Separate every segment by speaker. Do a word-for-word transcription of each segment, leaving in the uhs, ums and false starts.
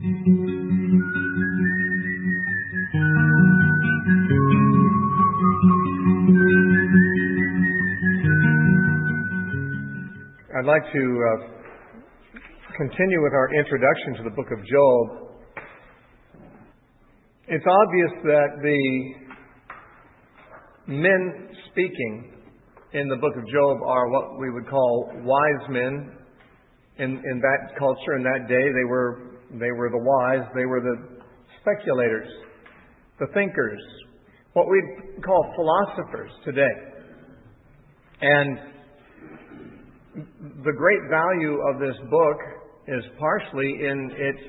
Speaker 1: I'd like to uh, continue with our introduction to the book of Job. It's obvious that the men speaking in the book of Job are what we would call wise men. In, in that culture, in that day, they were they were the wise, they were the speculators, the thinkers, what we'd call philosophers today. And the great value of this book is partially in its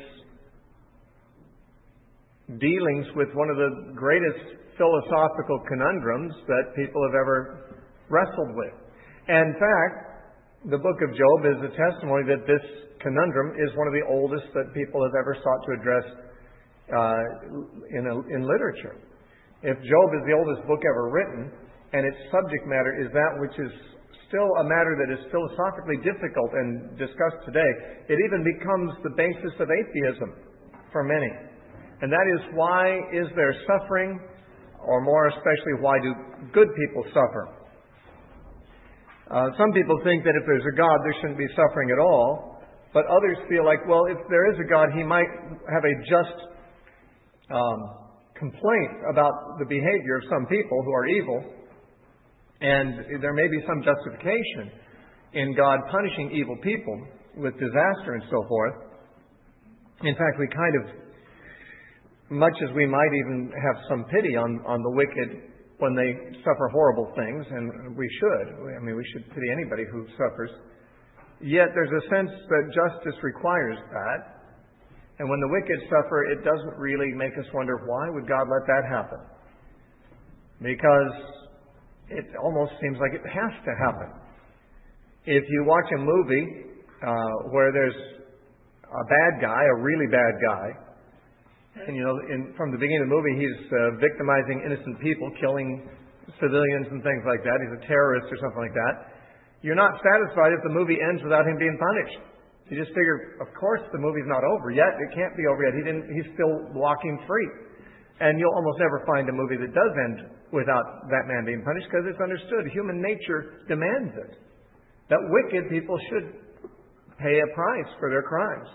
Speaker 1: dealings with one of the greatest philosophical conundrums that people have ever wrestled with. And in fact, the book of Job is a testimony that this conundrum is one of the oldest that people have ever sought to address uh, in, a, in literature. If Job is the oldest book ever written, and its subject matter is that which is still a matter that is philosophically difficult and discussed today, it even becomes the basis of atheism for many. And that is, why is there suffering, or more especially, why do good people suffer? Uh, some people think that if there's a God, there shouldn't be suffering at all. But others feel like, well, if there is a God, He might have a just um, complaint about the behavior of some people who are evil. And there may be some justification in God punishing evil people with disaster and so forth. In fact, we kind of, much as we might even have some pity on, on the wicked when they suffer horrible things, and we should. I mean, we should pity anybody who suffers. Yet there's a sense that justice requires that. And when the wicked suffer, it doesn't really make us wonder, why would God let that happen? Because it almost seems like it has to happen. If you watch a movie uh, where there's a bad guy, a really bad guy, and you know, in, from the beginning of the movie, he's uh, victimizing innocent people, killing civilians and things like that. He's a terrorist or something like that. You're not satisfied if the movie ends without him being punished. You just figure, of course, the movie's not over yet. It can't be over yet. He didn't. He's still walking free. And you'll almost never find a movie that does end without that man being punished, because it's understood. Human nature demands it. That wicked people should pay a price for their crimes.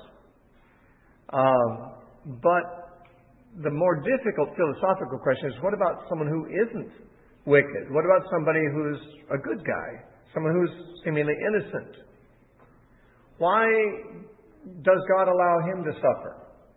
Speaker 1: Um, but the more difficult philosophical question is, what about someone who isn't wicked? What about somebody who's a good guy? Someone who's seemingly innocent? Why does God allow him to suffer?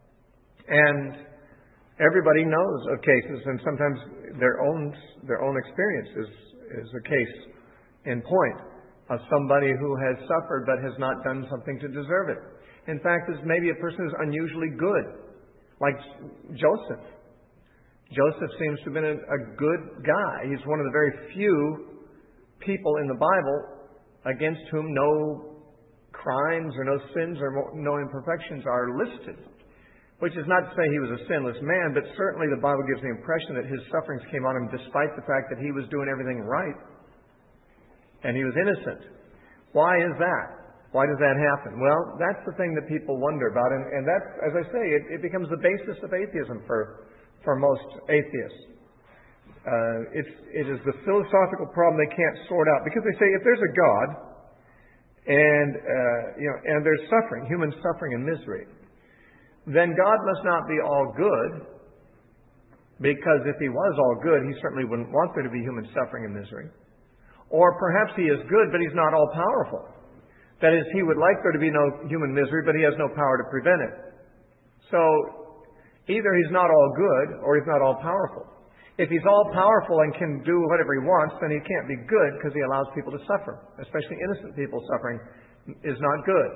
Speaker 1: And everybody knows of cases, and sometimes their own their own experience is, is a case in point of somebody who has suffered but has not done something to deserve it. In fact, there's maybe a person who's unusually good, like Joseph. Joseph seems to have been a, a good guy. He's one of the very few people in the Bible against whom no crimes or no sins or no imperfections are listed. Which is not to say he was a sinless man, but certainly the Bible gives the impression that his sufferings came on him despite the fact that he was doing everything right. And he was innocent. Why is that? Why does that happen? Well, that's the thing that people wonder about. And, and that's, as I say, it, it becomes the basis of atheism for, for most atheists. Uh, it's, it is the philosophical problem they can't sort out. Because they say, if there's a God, and, uh, you know, and there's suffering, human suffering and misery, then God must not be all good, because if He was all good, He certainly wouldn't want there to be human suffering and misery. Or perhaps He is good, but He's not all powerful. That is, He would like there to be no human misery, but He has no power to prevent it. So, either He's not all good, or He's not all powerful. If He's all powerful and can do whatever He wants, then He can't be good, because He allows people to suffer. Especially innocent people suffering is not good.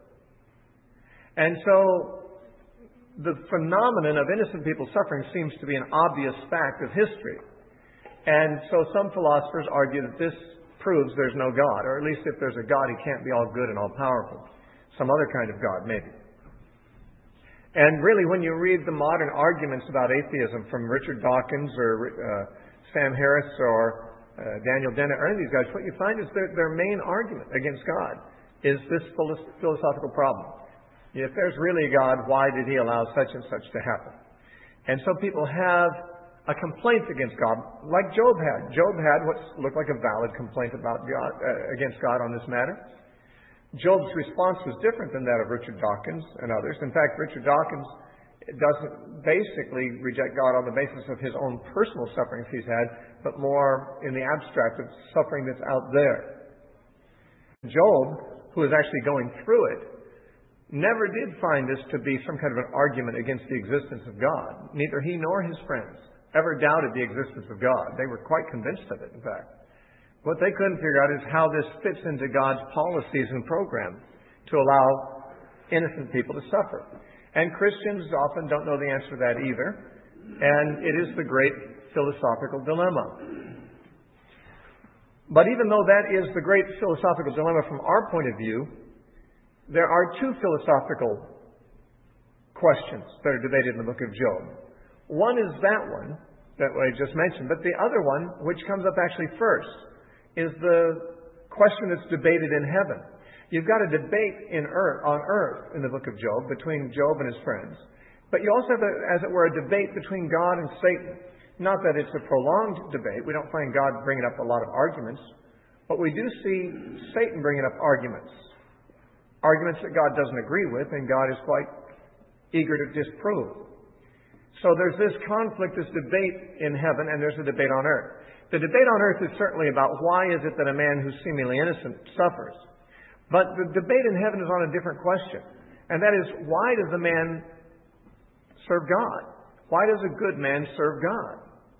Speaker 1: And so, the phenomenon of innocent people suffering seems to be an obvious fact of history. And so some philosophers argue that this proves there's no God, or at least if there's a God, He can't be all good and all powerful. Some other kind of God, maybe. And really, when you read the modern arguments about atheism from Richard Dawkins or uh, Sam Harris or uh, Daniel Dennett or any of these guys, what you find is their, their main argument against God is this philosophical problem. If there's really a God, why did He allow such and such to happen? And so people have a complaint against God, like Job had. Job had what looked like a valid complaint about God, uh, against God on this matter. Job's response was different than that of Richard Dawkins and others. In fact, Richard Dawkins doesn't basically reject God on the basis of his own personal sufferings he's had, but more in the abstract of suffering that's out there. Job, who is actually going through it, never did find this to be some kind of an argument against the existence of God. Neither he nor his friends ever doubted the existence of God. They were quite convinced of it, in fact. What they couldn't figure out is how this fits into God's policies and program to allow innocent people to suffer. And Christians often don't know the answer to that either. And it is the great philosophical dilemma. But even though that is the great philosophical dilemma from our point of view, there are two philosophical questions that are debated in the book of Job. One is that one that I just mentioned, but the other one, which comes up actually first, is the question that's debated in heaven. You've got a debate in earth, on earth in the book of Job between Job and his friends. But you also have, a, as it were, a debate between God and Satan. Not that it's a prolonged debate. We don't find God bringing up a lot of arguments. But we do see Satan bringing up arguments. Arguments that God doesn't agree with, and God is quite eager to disprove. So there's this conflict, this debate in heaven, and there's a debate on earth. The debate on earth is certainly about why is it that a man who's seemingly innocent suffers. But the debate in heaven is on a different question. And that is, why does a man serve God? Why does a good man serve God?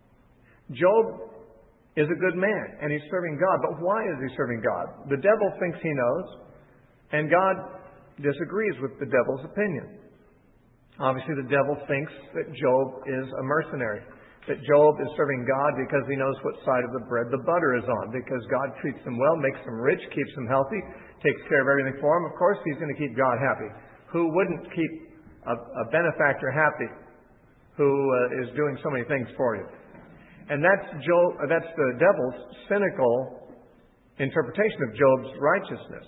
Speaker 1: Job is a good man, and he's serving God. But why is he serving God? The devil thinks he knows, and God disagrees with the devil's opinion. Obviously, the devil thinks that Job is a mercenary, that Job is serving God because he knows what side of the bread the butter is on, because God treats him well, makes him rich, keeps him healthy, takes care of everything for him. Of course, he's going to keep God happy. Who wouldn't keep a, a benefactor happy who uh, is doing so many things for you? And that's Job, uh, that's the devil's cynical interpretation of Job's righteousness.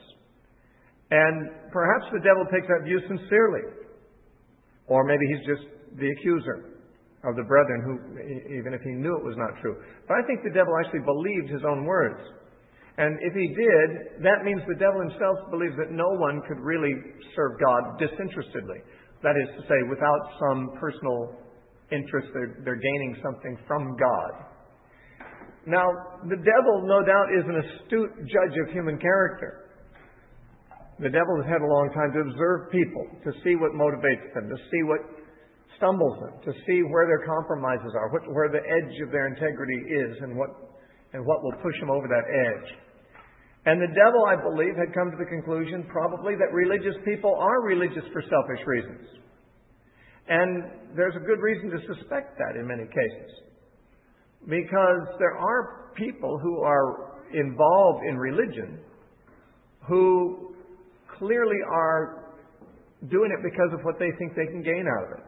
Speaker 1: And perhaps the devil takes that view sincerely. Or maybe he's just the accuser of the brethren, who, even if he knew it was not true. But I think the devil actually believed his own words. And if he did, that means the devil himself believes that no one could really serve God disinterestedly. That is to say, without some personal interest, they're, they're gaining something from God. Now, the devil, no doubt, is an astute judge of human character. The devil has had a long time to observe people, to see what motivates them, to see what stumbles them, to see where their compromises are, what, where the edge of their integrity is, and what, and what will push them over that edge. And the devil, I believe, had come to the conclusion probably that religious people are religious for selfish reasons. And there's a good reason to suspect that in many cases. Because there are people who are involved in religion who clearly are doing it because of what they think they can gain out of it.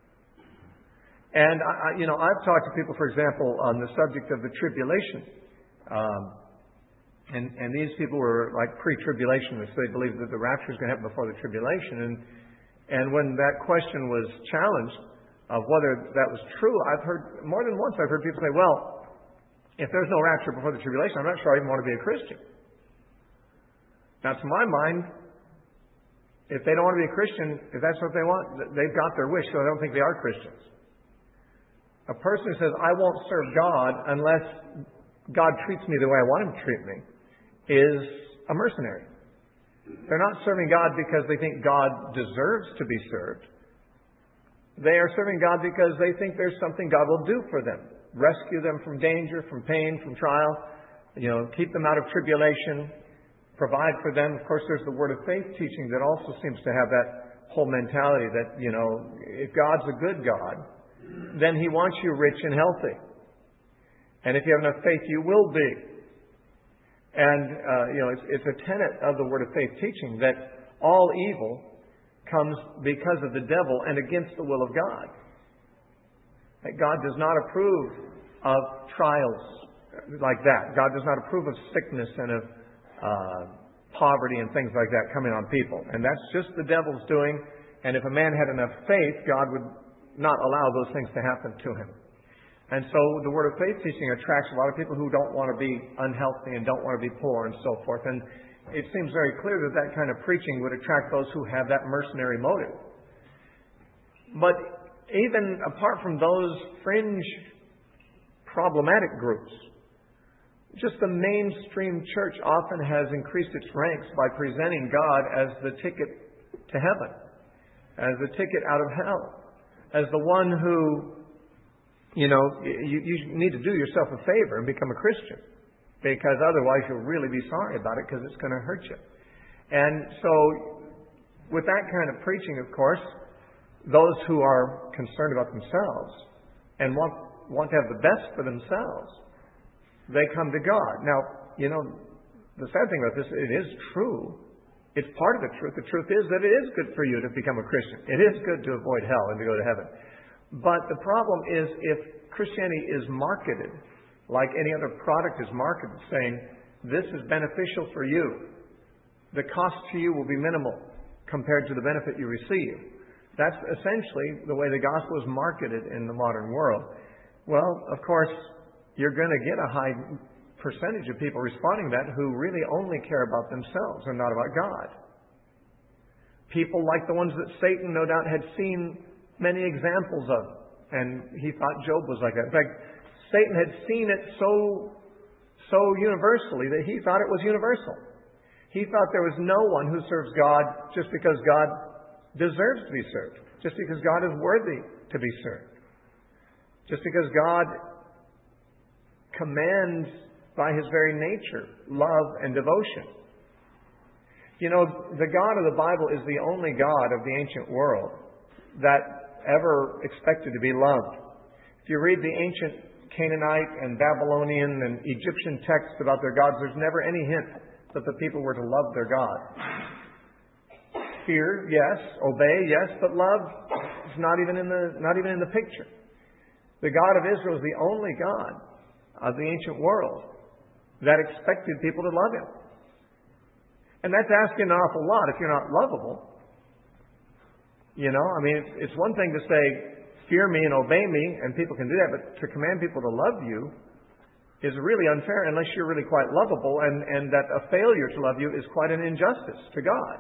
Speaker 1: And, I, you know, I've talked to people, for example, on the subject of the tribulation. Um, and, and these people were like pre-tribulationists. They believed that the rapture is going to happen before the tribulation. And, and when that question was challenged of whether that was true, I've heard, more than once I've heard people say, well, if there's no rapture before the tribulation, I'm not sure I even want to be a Christian. Now, to my mind, if they don't want to be a Christian, if that's what they want, they've got their wish, so I don't think they are Christians. A person who says, I won't serve God unless God treats me the way I want Him to treat me, is a mercenary. They're not serving God because they think God deserves to be served. They are serving God because they think there's something God will do for them. Rescue them from danger, from pain, from trial. You know, keep them out of tribulation. Provide for them. Of course, there's the Word of Faith teaching that also seems to have that whole mentality that, you know, if God's a good God, then He wants you rich and healthy. And if you have enough faith, you will be. And, uh, you know, it's, it's a tenet of the Word of Faith teaching that all evil comes because of the devil and against the will of God. That God does not approve of trials like that. God does not approve of sickness and of Uh, poverty and things like that coming on people. And that's just the devil's doing. And if a man had enough faith, God would not allow those things to happen to him. And so the Word of Faith teaching attracts a lot of people who don't want to be unhealthy and don't want to be poor and so forth. And it seems very clear that that kind of preaching would attract those who have that mercenary motive. But even apart from those fringe problematic groups, just the mainstream church often has increased its ranks by presenting God as the ticket to heaven, as the ticket out of hell, as the one who, you know, you, you need to do yourself a favor and become a Christian, because otherwise you'll really be sorry about it because it's going to hurt you. And so with that kind of preaching, of course, those who are concerned about themselves and want, want to have the best for themselves, they come to God. Now, you know, the sad thing about this, it is true. It's part of the truth. The truth is that it is good for you to become a Christian. It is good to avoid hell and to go to heaven. But the problem is if Christianity is marketed like any other product is marketed, saying, this is beneficial for you, the cost to you will be minimal compared to the benefit you receive. That's essentially the way the gospel is marketed in the modern world. Well, of course, you're going to get a high percentage of people responding to that who really only care about themselves and not about God. People like the ones that Satan no doubt had seen many examples of, and he thought Job was like that. In fact, Satan had seen it so, so universally that he thought it was universal. He thought there was no one who serves God just because God deserves to be served, just because God is worthy to be served, just because God commands by His very nature love and devotion. You know, the God of the Bible is the only God of the ancient world that ever expected to be loved. If you read the ancient Canaanite and Babylonian and Egyptian texts about their gods, there's never any hint that the people were to love their God. Fear, yes. Obey, yes. But love is not even in the not even in the picture. The God of Israel is the only God of the ancient world that expected people to love Him. And that's asking an awful lot if you're not lovable. You know, I mean, it's, it's one thing to say, fear me and obey me, and people can do that, but to command people to love you is really unfair unless you're really quite lovable, and, and that a failure to love you is quite an injustice to God.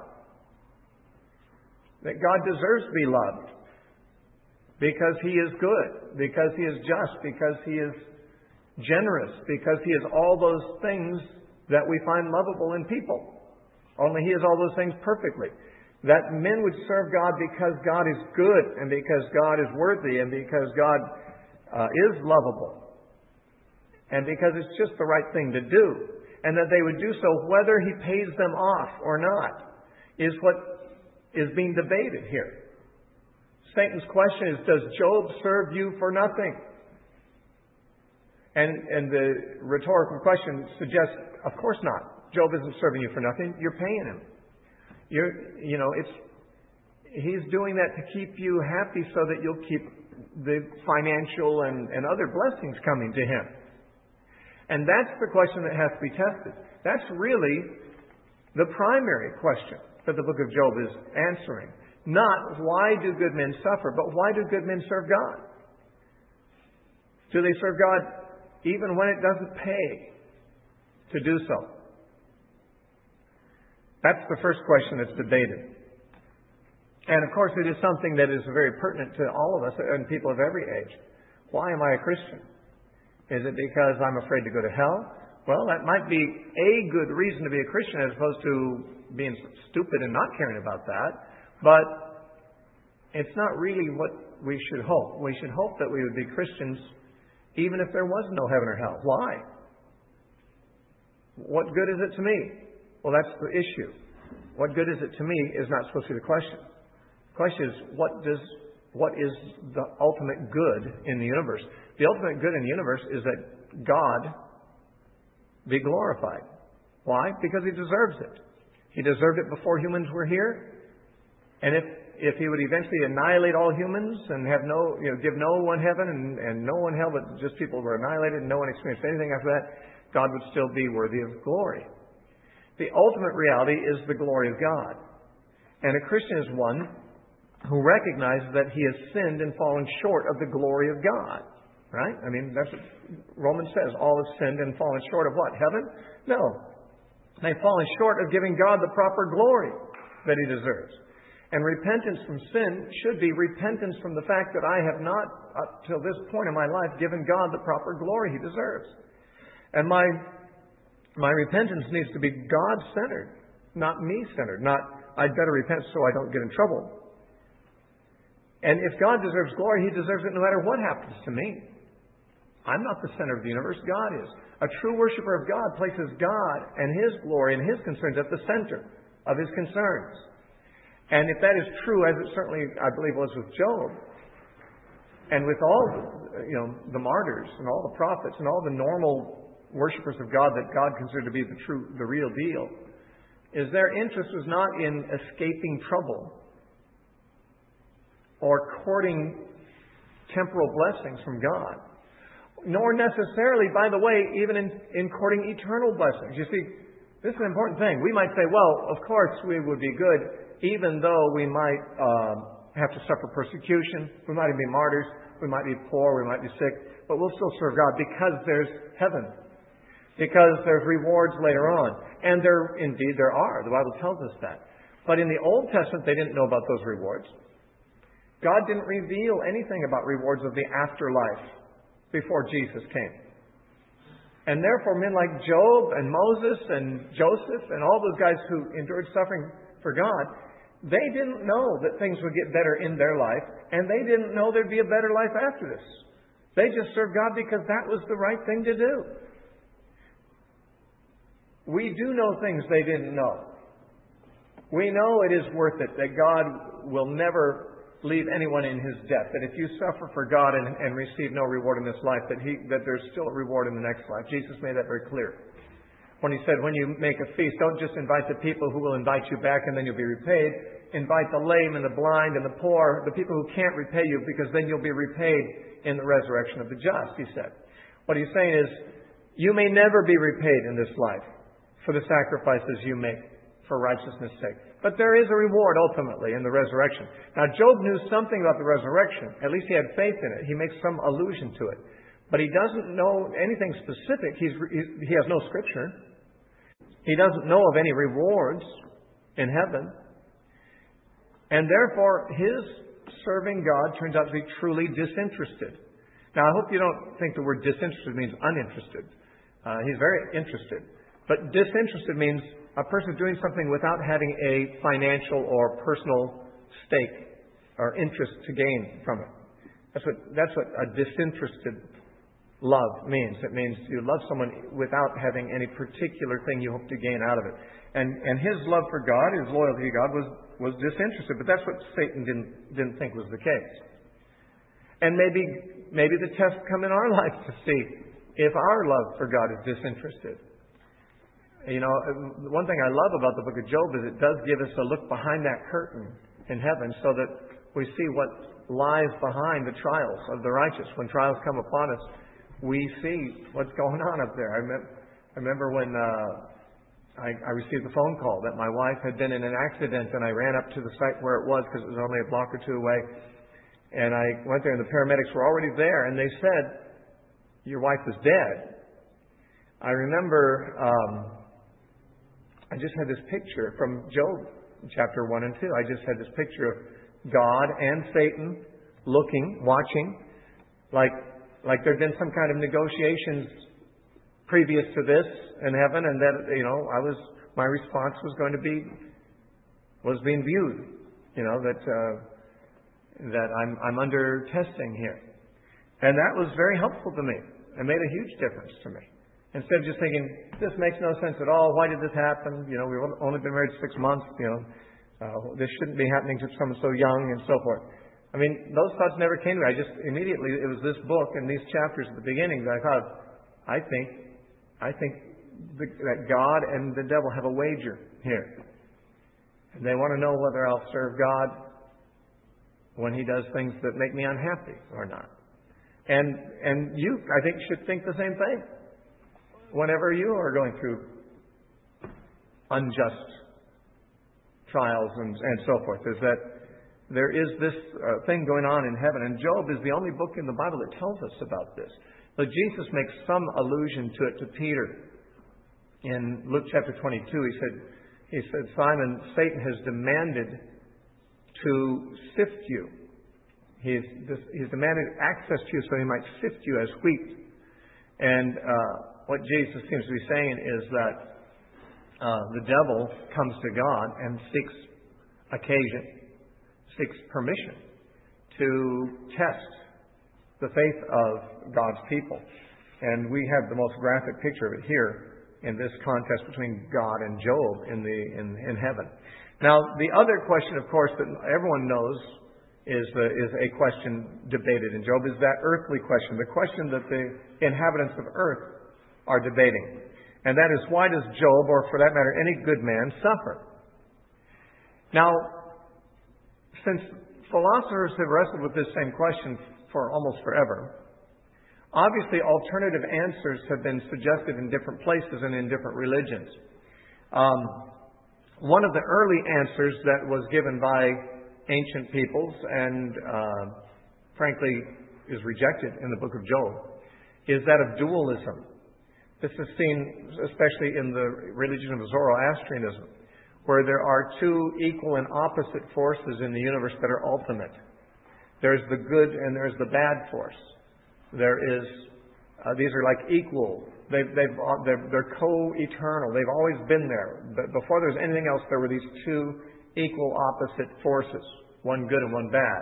Speaker 1: That God deserves to be loved because He is good, because He is just, because He is generous, because He is all those things that we find lovable in people. Only He is all those things perfectly. That men would serve God because God is good, and because God is worthy, and because God uh, is lovable, and because it's just the right thing to do, and that they would do so whether He pays them off or not, is what is being debated here. Satan's question is, does Job serve you for nothing? And, and the rhetorical question suggests, of course not. Job isn't serving you for nothing. You're paying him. You're, you know, it's he's doing that to keep you happy so that you'll keep the financial and, and other blessings coming to him. And that's the question that has to be tested. That's really the primary question that the book of Job is answering. Not why do good men suffer, but why do good men serve God? Do they serve God even when it doesn't pay to do so? That's the first question that's debated. And of course it is something that is very pertinent to all of us and people of every age. Why am I a Christian? Is it because I'm afraid to go to hell? Well, that might be a good reason to be a Christian as opposed to being stupid and not caring about that. But it's not really what we should hope. We should hope that we would be Christians even if there was no heaven or hell. Why? What good is it to me? Well, that's the issue. What good is it to me is not supposed to be the question. The question is, what does what is the ultimate good in the universe? The ultimate good in the universe is that God be glorified. Why? Because He deserves it. He deserved it before humans were here. And if if He would eventually annihilate all humans and have no, you know, give no one heaven and, and no one hell, but just people were annihilated and no one experienced anything after that, God would still be worthy of glory. The ultimate reality is the glory of God. And a Christian is one who recognizes that he has sinned and fallen short of the glory of God. Right? I mean, that's what Romans says. All have sinned and fallen short of what? Heaven? No. They've fallen short of giving God the proper glory that he deserves. And repentance from sin should be repentance from the fact that I have not, up till this point in my life, given God the proper glory he deserves. And my, my repentance needs to be God-centered, not me-centered. Not, I'd better repent so I don't get in trouble. And if God deserves glory, he deserves it no matter what happens to me. I'm not the center of the universe. God is. A true worshiper of God places God and his glory and his concerns at the center of his concerns. And if that is true, as it certainly, I believe, was with Job, and with all the, you know, the martyrs and all the prophets and all the normal worshipers of God that God considered to be the true, the real deal, is their interest was not in escaping trouble or courting temporal blessings from God, nor necessarily, by the way, even in, in courting eternal blessings. You see, this is an important thing. We might say, well, of course we would be good even though we might uh, have to suffer persecution. We might even be martyrs. We might be poor. We might be sick. But we'll still serve God because there's heaven. Because there's rewards later on. And there, indeed, there are. The Bible tells us that. But in the Old Testament, they didn't know about those rewards. God didn't reveal anything about rewards of the afterlife before Jesus came. And therefore, men like Job and Moses and Joseph and all those guys who endured suffering for God, they didn't know that things would get better in their life, and they didn't know there'd be a better life after this. They just served God because that was the right thing to do. We do know things they didn't know. We know it is worth it, that God will never leave anyone in his debt, that if you suffer for God and, and receive no reward in this life, that he that there's still a reward in the next life. Jesus made that very clear. When he said, when you make a feast, don't just invite the people who will invite you back and then you'll be repaid. Invite the lame and the blind and the poor, the people who can't repay you, because then you'll be repaid in the resurrection of the just, he said. What he's saying is, you may never be repaid in this life for the sacrifices you make for righteousness' sake. But there is a reward ultimately in the resurrection. Now, Job knew something about the resurrection. At least he had faith in it. He makes some allusion to it. But he doesn't know anything specific. He's, he has no scripture. He doesn't know of any rewards in heaven. And therefore, his serving God turns out to be truly disinterested. Now, I hope you don't think the word disinterested means uninterested. Uh, he's very interested. But disinterested means a person doing something without having a financial or personal stake or interest to gain from it. That's what, that's what a disinterested love means. It means you love someone without having any particular thing you hope to gain out of it. And, and his love for God, his loyalty to God was, was disinterested. But that's what Satan didn't, didn't think was the case. And maybe, maybe the test come in our life to see if our love for God is disinterested. You know, one thing I love about the book of Job is it does give us a look behind that curtain in heaven so that we see what lies behind the trials of the righteous. When trials come upon us, we see what's going on up there. I, mem- I remember when uh, I, I received a phone call that my wife had been in an accident, and I ran up to the site where it was because it was only a block or two away. And I went there, and the paramedics were already there, and they said, "Your wife is dead." I remember... Um, I just had this picture from Job chapter one and two. I just had this picture of God and Satan looking, watching, like like there'd been some kind of negotiations previous to this in heaven, and that, you know, I was my response was going to be was being viewed, you know, that uh, that I'm I'm under testing here, and that was very helpful to me. It made a huge difference to me. Instead of just thinking, this makes no sense at all, why did this happen? You know, we've only been married six months, you know, uh, this shouldn't be happening to someone so young and so forth. I mean, those thoughts never came to me. I just immediately, it was this book and these chapters at the beginning that I thought, I think, I think the, that God and the devil have a wager here. And they want to know whether I'll serve God when he does things that make me unhappy or not. And, and you, I think, should think the same thing. Whenever you are going through unjust trials and, and so forth, is that There is this uh, thing going on in heaven, and Job is the only book in the Bible that tells us about this. But Jesus makes some allusion to it to Peter. In Luke chapter twenty-two, he said, he said, Simon, Satan has demanded to sift you. He's, he's demanded access to you so he might sift you as wheat. And uh, what Jesus seems to be saying is that uh, the devil comes to God and seeks occasion, seeks permission to test the faith of God's people. And we have the most graphic picture of it here in this contest between God and Job in the in, in heaven. Now, the other question, of course, that everyone knows is the, is a question debated in Job, is that earthly question, the question that the inhabitants of earth are debating. And that is, why does Job, or for that matter, any good man, suffer? Now, since philosophers have wrestled with this same question for almost forever, obviously alternative answers have been suggested in different places and in different religions. Um, one of the early answers that was given by ancient peoples and, uh, frankly, is rejected in the book of Job, is that of dualism. This is seen especially in the religion of Zoroastrianism, where there are two equal and opposite forces in the universe that are ultimate. There's the good and there's the bad force. There is, uh, these are like equal. They've, they've, they're, they're co-eternal. They've always been there. But before there was anything else, there were these two equal opposite forces, one good and one bad.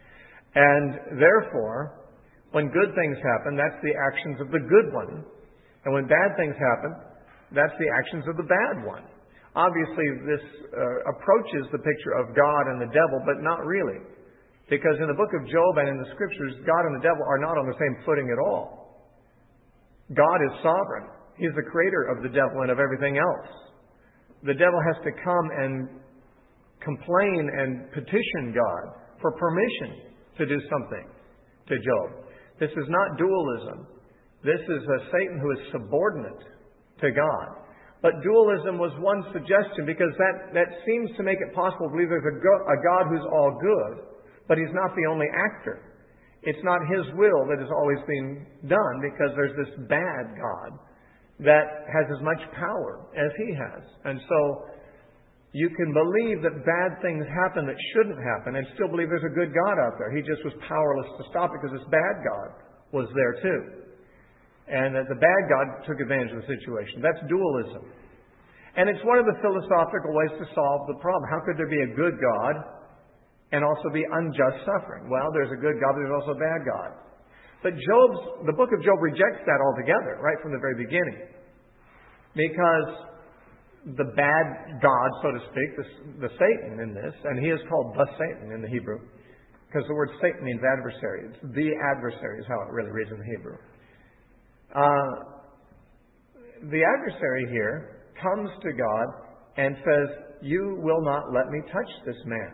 Speaker 1: And therefore, when good things happen, that's the actions of the good one. And when bad things happen, that's the actions of the bad one. Obviously, this uh, approaches the picture of God and the devil, but not really. Because in the book of Job and in the Scriptures, God and the devil are not on the same footing at all. God is sovereign. He's the creator of the devil and of everything else. The devil has to come and complain and petition God for permission to do something to Job. This is not dualism. This is a Satan who is subordinate to God. But dualism was one suggestion because that, that seems to make it possible to believe there's a, go- a God who's all good, but He's not the only actor. It's not His will that is always being done because there's this bad God that has as much power as He has. And so you can believe that bad things happen that shouldn't happen and still believe there's a good God out there. He just was powerless to stop it because this bad God was there too. And that the bad God took advantage of the situation. That's dualism. And it's one of the philosophical ways to solve the problem. How could there be a good God and also be unjust suffering? Well, there's a good God, but there's also a bad God. But Job's, the book of Job rejects that altogether, right from the very beginning. Because the bad God, so to speak, the, the Satan in this, and he is called the Satan in the Hebrew, because the word Satan means adversary. It's the adversary is how it really reads in the Hebrew. Uh, the adversary here comes to God and says, "You will not let me touch this man.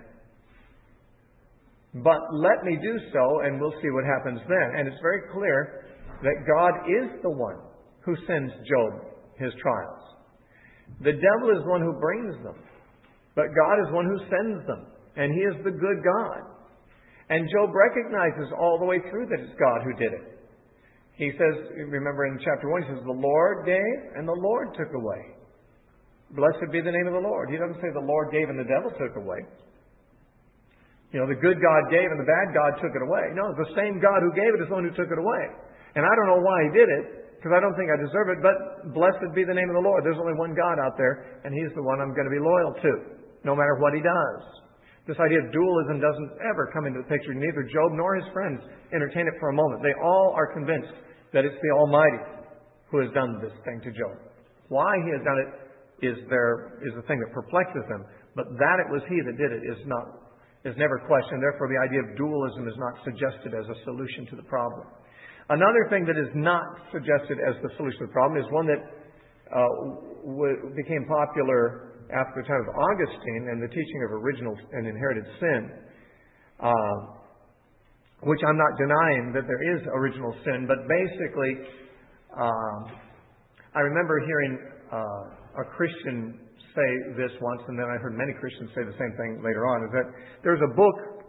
Speaker 1: But let me do so, and we'll see what happens then." And it's very clear that God is the one who sends Job his trials. The devil is one who brings them, but God is one who sends them, and He is the good God. And Job recognizes all the way through that it's God who did it. He says, remember in chapter one, he says, "The Lord gave and the Lord took away. Blessed be the name of the Lord." He doesn't say the Lord gave and the devil took away. You know, the good God gave and the bad God took it away. No, the same God who gave it is the one who took it away. And I don't know why He did it, because I don't think I deserve it, but blessed be the name of the Lord. There's only one God out there, and He's the one I'm going to be loyal to, no matter what He does. This idea of dualism doesn't ever come into the picture. Neither Job nor his friends entertain it for a moment. They all are convinced that it's the Almighty who has done this thing to Job. Why He has done it is there is the thing that perplexes them, but that it was He that did it is not is never questioned. Therefore, the idea of dualism is not suggested as a solution to the problem. Another thing that is not suggested as the solution to the problem is one that uh, w- became popular after the time of Augustine and the teaching of original and inherited sin, uh, which I'm not denying that there is original sin, but basically, uh, I remember hearing uh, a Christian say this once, and then I heard many Christians say the same thing later on, is that there's a book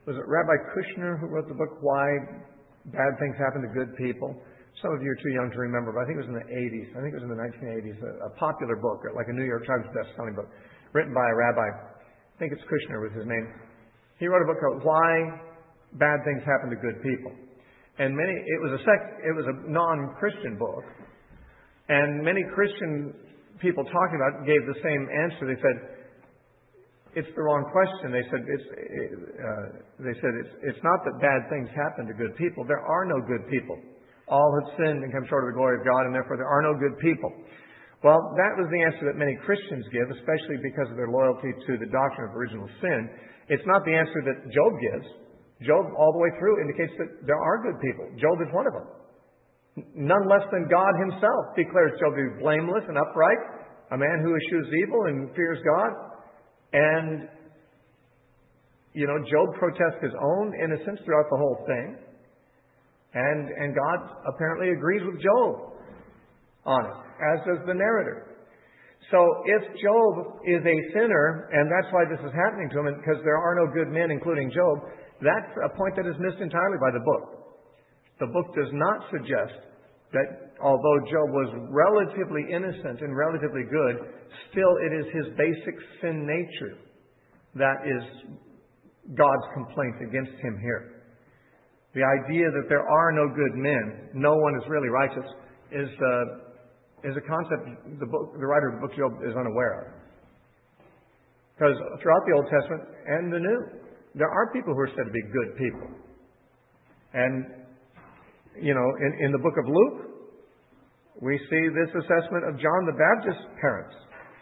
Speaker 1: was it Rabbi Kushner who wrote the book, Why Bad Things Happen to Good People? Some of you are too young to remember, but I think it was in the eighties. I think it was in the nineteen eighties, a, a popular book, like a New York Times best-selling book, written by a rabbi. I think it's Kushner was his name. He wrote a book called Why Bad Things Happen to Good People. And many, it was a sec, it was a non-Christian book. And many Christian people talking about it gave the same answer. They said, it's the wrong question. They said, it's, uh, they said it's, it's not that bad things happen to good people. There are no good people. All have sinned and come short of the glory of God, and therefore there are no good people. Well, that was the answer that many Christians give, especially because of their loyalty to the doctrine of original sin. It's not the answer that Job gives. Job, all the way through, indicates that there are good people. Job is one of them. None less than God himself declares Job to be blameless and upright, a man who eschews evil and fears God. And, you know, Job protests his own innocence throughout the whole thing. And, and God apparently agrees with Job on it, as does the narrator. So if Job is a sinner, and that's why this is happening to him, because there are no good men, including Job, that's a point that is missed entirely by the book. The book does not suggest that although Job was relatively innocent and relatively good, still it is his basic sin nature that is God's complaint against him here. The idea that there are no good men, no one is really righteous, is uh, is a concept the book, the writer of the book Job is unaware of. Because throughout the Old Testament and the New, there are people who are said to be good people. And, you know, in, in the book of Luke, we see this assessment of John the Baptist's parents.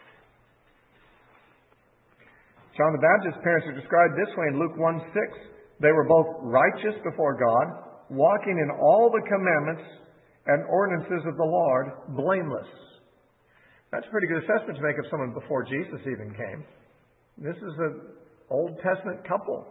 Speaker 1: John the Baptist's parents are described this way in Luke one six. They were both righteous before God, walking in all the commandments and ordinances of the Lord, blameless. That's a pretty good assessment to make of someone before Jesus even came. This is an Old Testament couple.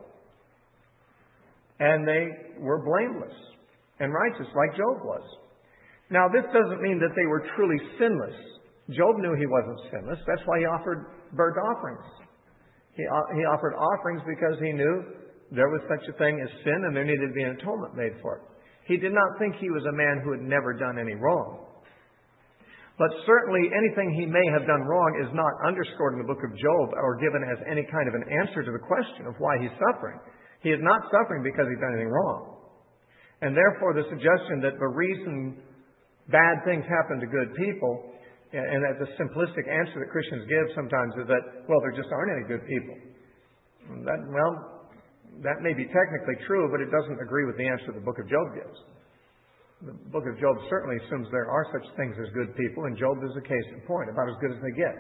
Speaker 1: And they were blameless and righteous, like Job was. Now, this doesn't mean that they were truly sinless. Job knew he wasn't sinless. That's why he offered burnt offerings. He, he offered offerings because he knew there was such a thing as sin, and there needed to be an atonement made for it. He did not think he was a man who had never done any wrong. But certainly anything he may have done wrong is not underscored in the book of Job or given as any kind of an answer to the question of why he's suffering. He is not suffering because he's done anything wrong. And therefore the suggestion that the reason bad things happen to good people, and that the simplistic answer that Christians give sometimes is that, well, there just aren't any good people. That, well... That may be technically true, but it doesn't agree with the answer the book of Job gives. The book of Job certainly assumes there are such things as good people, and Job is a case in point, about as good as they get.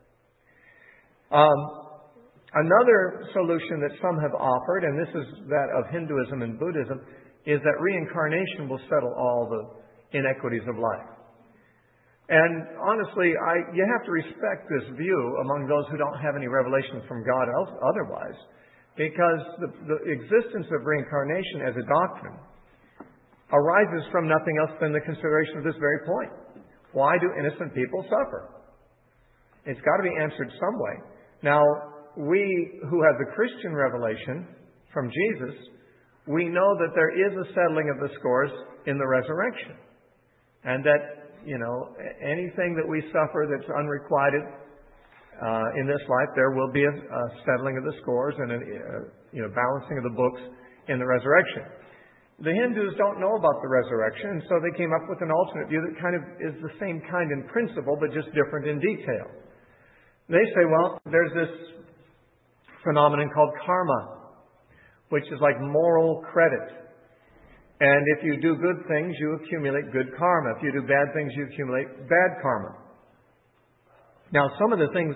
Speaker 1: Um, another solution that some have offered, and this is that of Hinduism and Buddhism, is that reincarnation will settle all the inequities of life. And honestly, I, you have to respect this view among those who don't have any revelations from God otherwise. Because the, the existence of reincarnation as a doctrine arises from nothing else than the consideration of this very point. Why do innocent people suffer? It's got to be answered some way. Now, we who have the Christian revelation from Jesus, we know that there is a settling of the scores in the resurrection. And that, you know, anything that we suffer that's unrequited Uh, in this life, there will be a, a settling of the scores and a uh, you know, balancing of the books in the resurrection. The Hindus don't know about the resurrection, and so they came up with an alternate view that kind of is the same kind in principle, but just different in detail. They say, well, there's this phenomenon called karma, which is like moral credit. And if you do good things, you accumulate good karma. If you do bad things, you accumulate bad karma. Now, some of the things,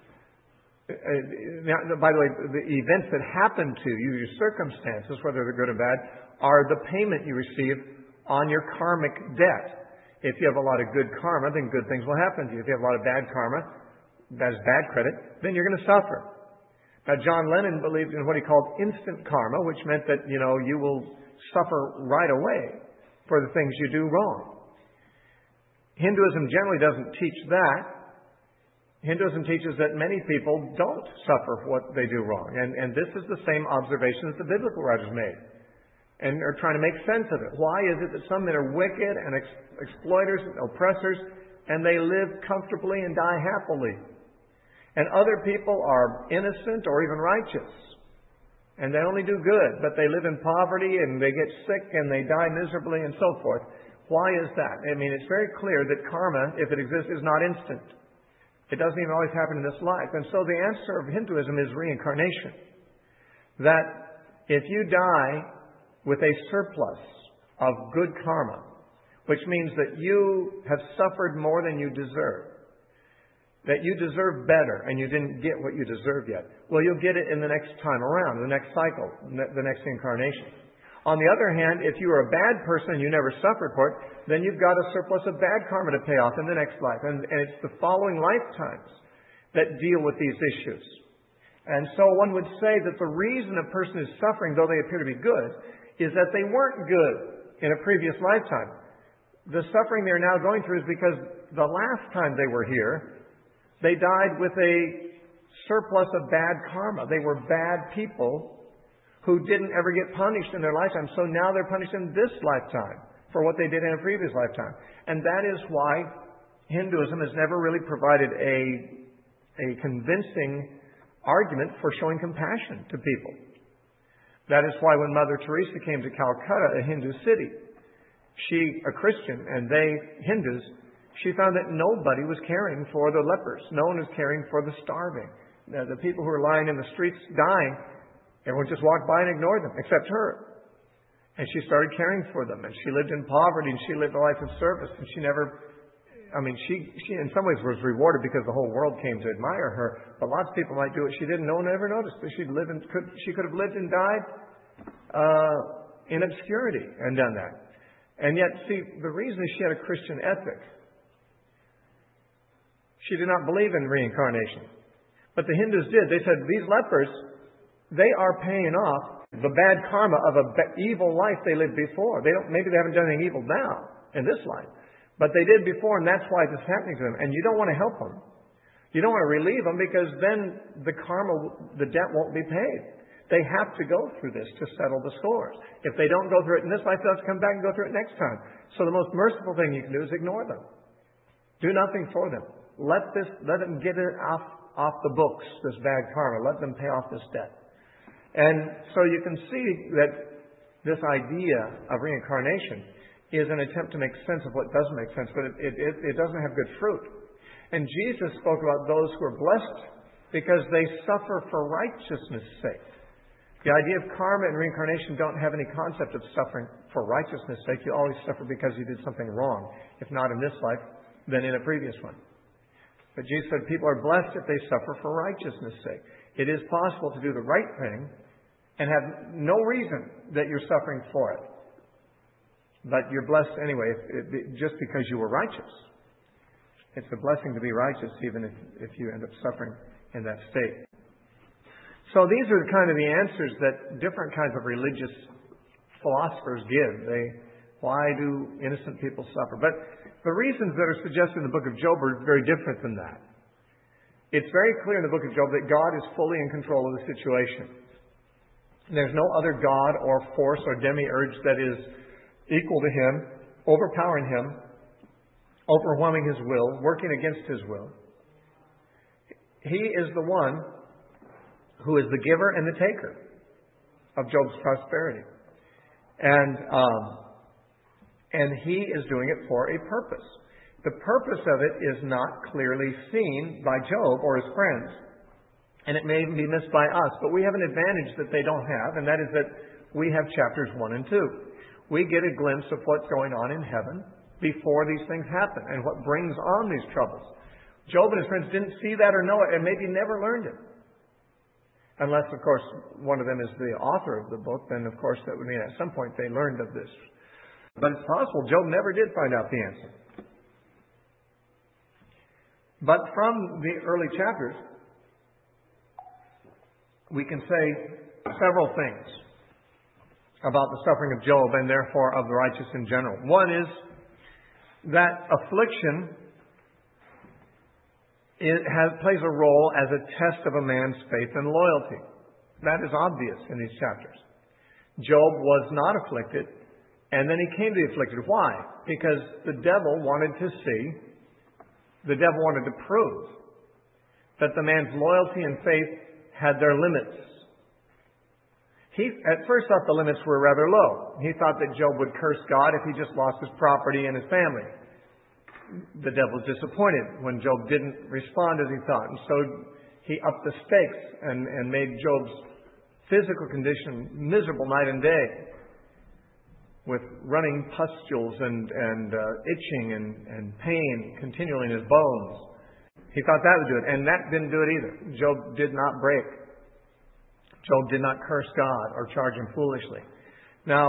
Speaker 1: uh, by the way, the events that happen to you, your circumstances, whether they're good or bad, are the payment you receive on your karmic debt. If you have a lot of good karma, then good things will happen to you. If you have a lot of bad karma, that is bad credit, then you're going to suffer. Now, John Lennon believed in what he called instant karma, which meant that, you know, you will suffer right away for the things you do wrong. Hinduism generally doesn't teach that. Hinduism teaches that many people don't suffer for what they do wrong. And, and this is the same observation that the biblical writers made. And are trying to make sense of it. Why is it that some men are wicked and ex- exploiters and oppressors, and they live comfortably and die happily? And other people are innocent or even righteous, and they only do good, but they live in poverty and they get sick and they die miserably and so forth. Why is that? I mean, it's very clear that karma, if it exists, is not instant. It doesn't even always happen in this life. And so the answer of Hinduism is reincarnation. That if you die with a surplus of good karma, which means that you have suffered more than you deserve, that you deserve better and you didn't get what you deserve yet, well, you'll get it in the next time around, the next cycle, the next incarnation. On the other hand, if you are a bad person and you never suffered for it, then you've got a surplus of bad karma to pay off in the next life. And, and it's the following lifetimes that deal with these issues. And so one would say that the reason a person is suffering, though they appear to be good, is that they weren't good in a previous lifetime. The suffering they're now going through is because the last time they were here, they died with a surplus of bad karma. They were bad people who didn't ever get punished in their lifetime. So now they're punished in this lifetime for what they did in a previous lifetime. And that is why Hinduism has never really provided a, a convincing argument for showing compassion to people. That is why when Mother Teresa came to Calcutta, a Hindu city, she, a Christian, and they, Hindus, she found that nobody was caring for the lepers. No one was caring for the starving. The, the people who were lying in the streets dying, everyone just walked by and ignored them, except her. And she started caring for them. And she lived in poverty, and she lived a life of service. And she never, I mean, she, she in some ways was rewarded because the whole world came to admire her. But lots of people might do it. She didn't. No one ever noticed. But she'd live in, could, she could have lived and died uh, in obscurity and done that. And yet, see, the reason is she had a Christian ethic. She did not believe in reincarnation. But the Hindus did. They said, these lepers, they are paying off the bad karma of an evil life they lived before. They don't, maybe they haven't done anything evil now in this life, but they did before, and that's why this is happening to them. And you don't want to help them. You don't want to relieve them, because then the karma, the debt won't be paid. They have to go through this to settle the scores. If they don't go through it in this life, they'll have to come back and go through it next time. So the most merciful thing you can do is ignore them. Do nothing for them. Let this, let them get it off, off the books, this bad karma. Let them pay off this debt. And so you can see that this idea of reincarnation is an attempt to make sense of what doesn't make sense, but it, it, it doesn't have good fruit. And Jesus spoke about those who are blessed because they suffer for righteousness' sake. The idea of karma and reincarnation don't have any concept of suffering for righteousness' sake. You always suffer because you did something wrong. If not in this life, then in a previous one. But Jesus said people are blessed if they suffer for righteousness' sake. It is possible to do the right thing and have no reason that you're suffering for it. But you're blessed anyway, if, if, just because you were righteous. It's a blessing to be righteous, even if, if you end up suffering in that state. So these are kind of the answers that different kinds of religious philosophers give. They, why do innocent people suffer? But the reasons that are suggested in the book of Job are very different than that. It's very clear in the book of Job that God is fully in control of the situation. There's no other God or force or demiurge that is equal to Him, overpowering Him, overwhelming His will, working against His will. He is the one who is the giver and the taker of Job's prosperity. And, um, and He is doing it for a purpose. The purpose of it is not clearly seen by Job or his friends. And it may be missed by us, but we have an advantage that they don't have, and that is that we have chapters one and two. We get a glimpse of what's going on in heaven before these things happen and what brings on these troubles. Job and his friends didn't see that or know it, and maybe never learned it. Unless, of course, one of them is the author of the book, then, of course, that would mean at some point they learned of this. But it's possible Job never did find out the answer. But from the early chapters, we can say several things about the suffering of Job and therefore of the righteous in general. One is that affliction it has, plays a role as a test of a man's faith and loyalty. That is obvious in these chapters. Job was not afflicted, and then he came to be afflicted. Why? Because the devil wanted to see, the devil wanted to prove that the man's loyalty and faith had their limits. He at first thought the limits were rather low. He thought that Job would curse God if he just lost his property and his family. The devil was disappointed when Job didn't respond as he thought. And so he upped the stakes and, and made Job's physical condition miserable night and day, with running pustules and, and uh, itching and, and pain continually in his bones. He thought that would do it, and that didn't do it either. Job did not break. Job did not curse God or charge him foolishly. Now,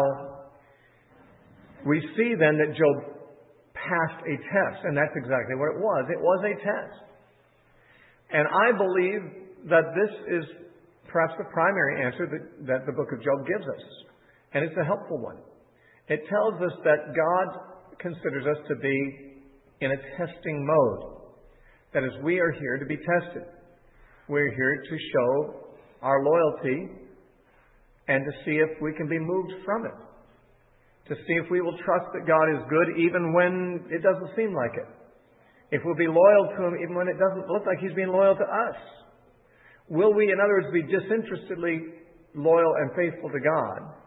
Speaker 1: we see then that Job passed a test, and that's exactly what it was. It was a test. And I believe that this is perhaps the primary answer that, that the book of Job gives us. And it's a helpful one. It tells us that God considers us to be in a testing mode. That is, we are here to be tested. We're here to show our loyalty and to see if we can be moved from it. To see if we will trust that God is good even when it doesn't seem like it. If we'll be loyal to Him even when it doesn't look like He's being loyal to us. Will we, in other words, be disinterestedly loyal and faithful to God?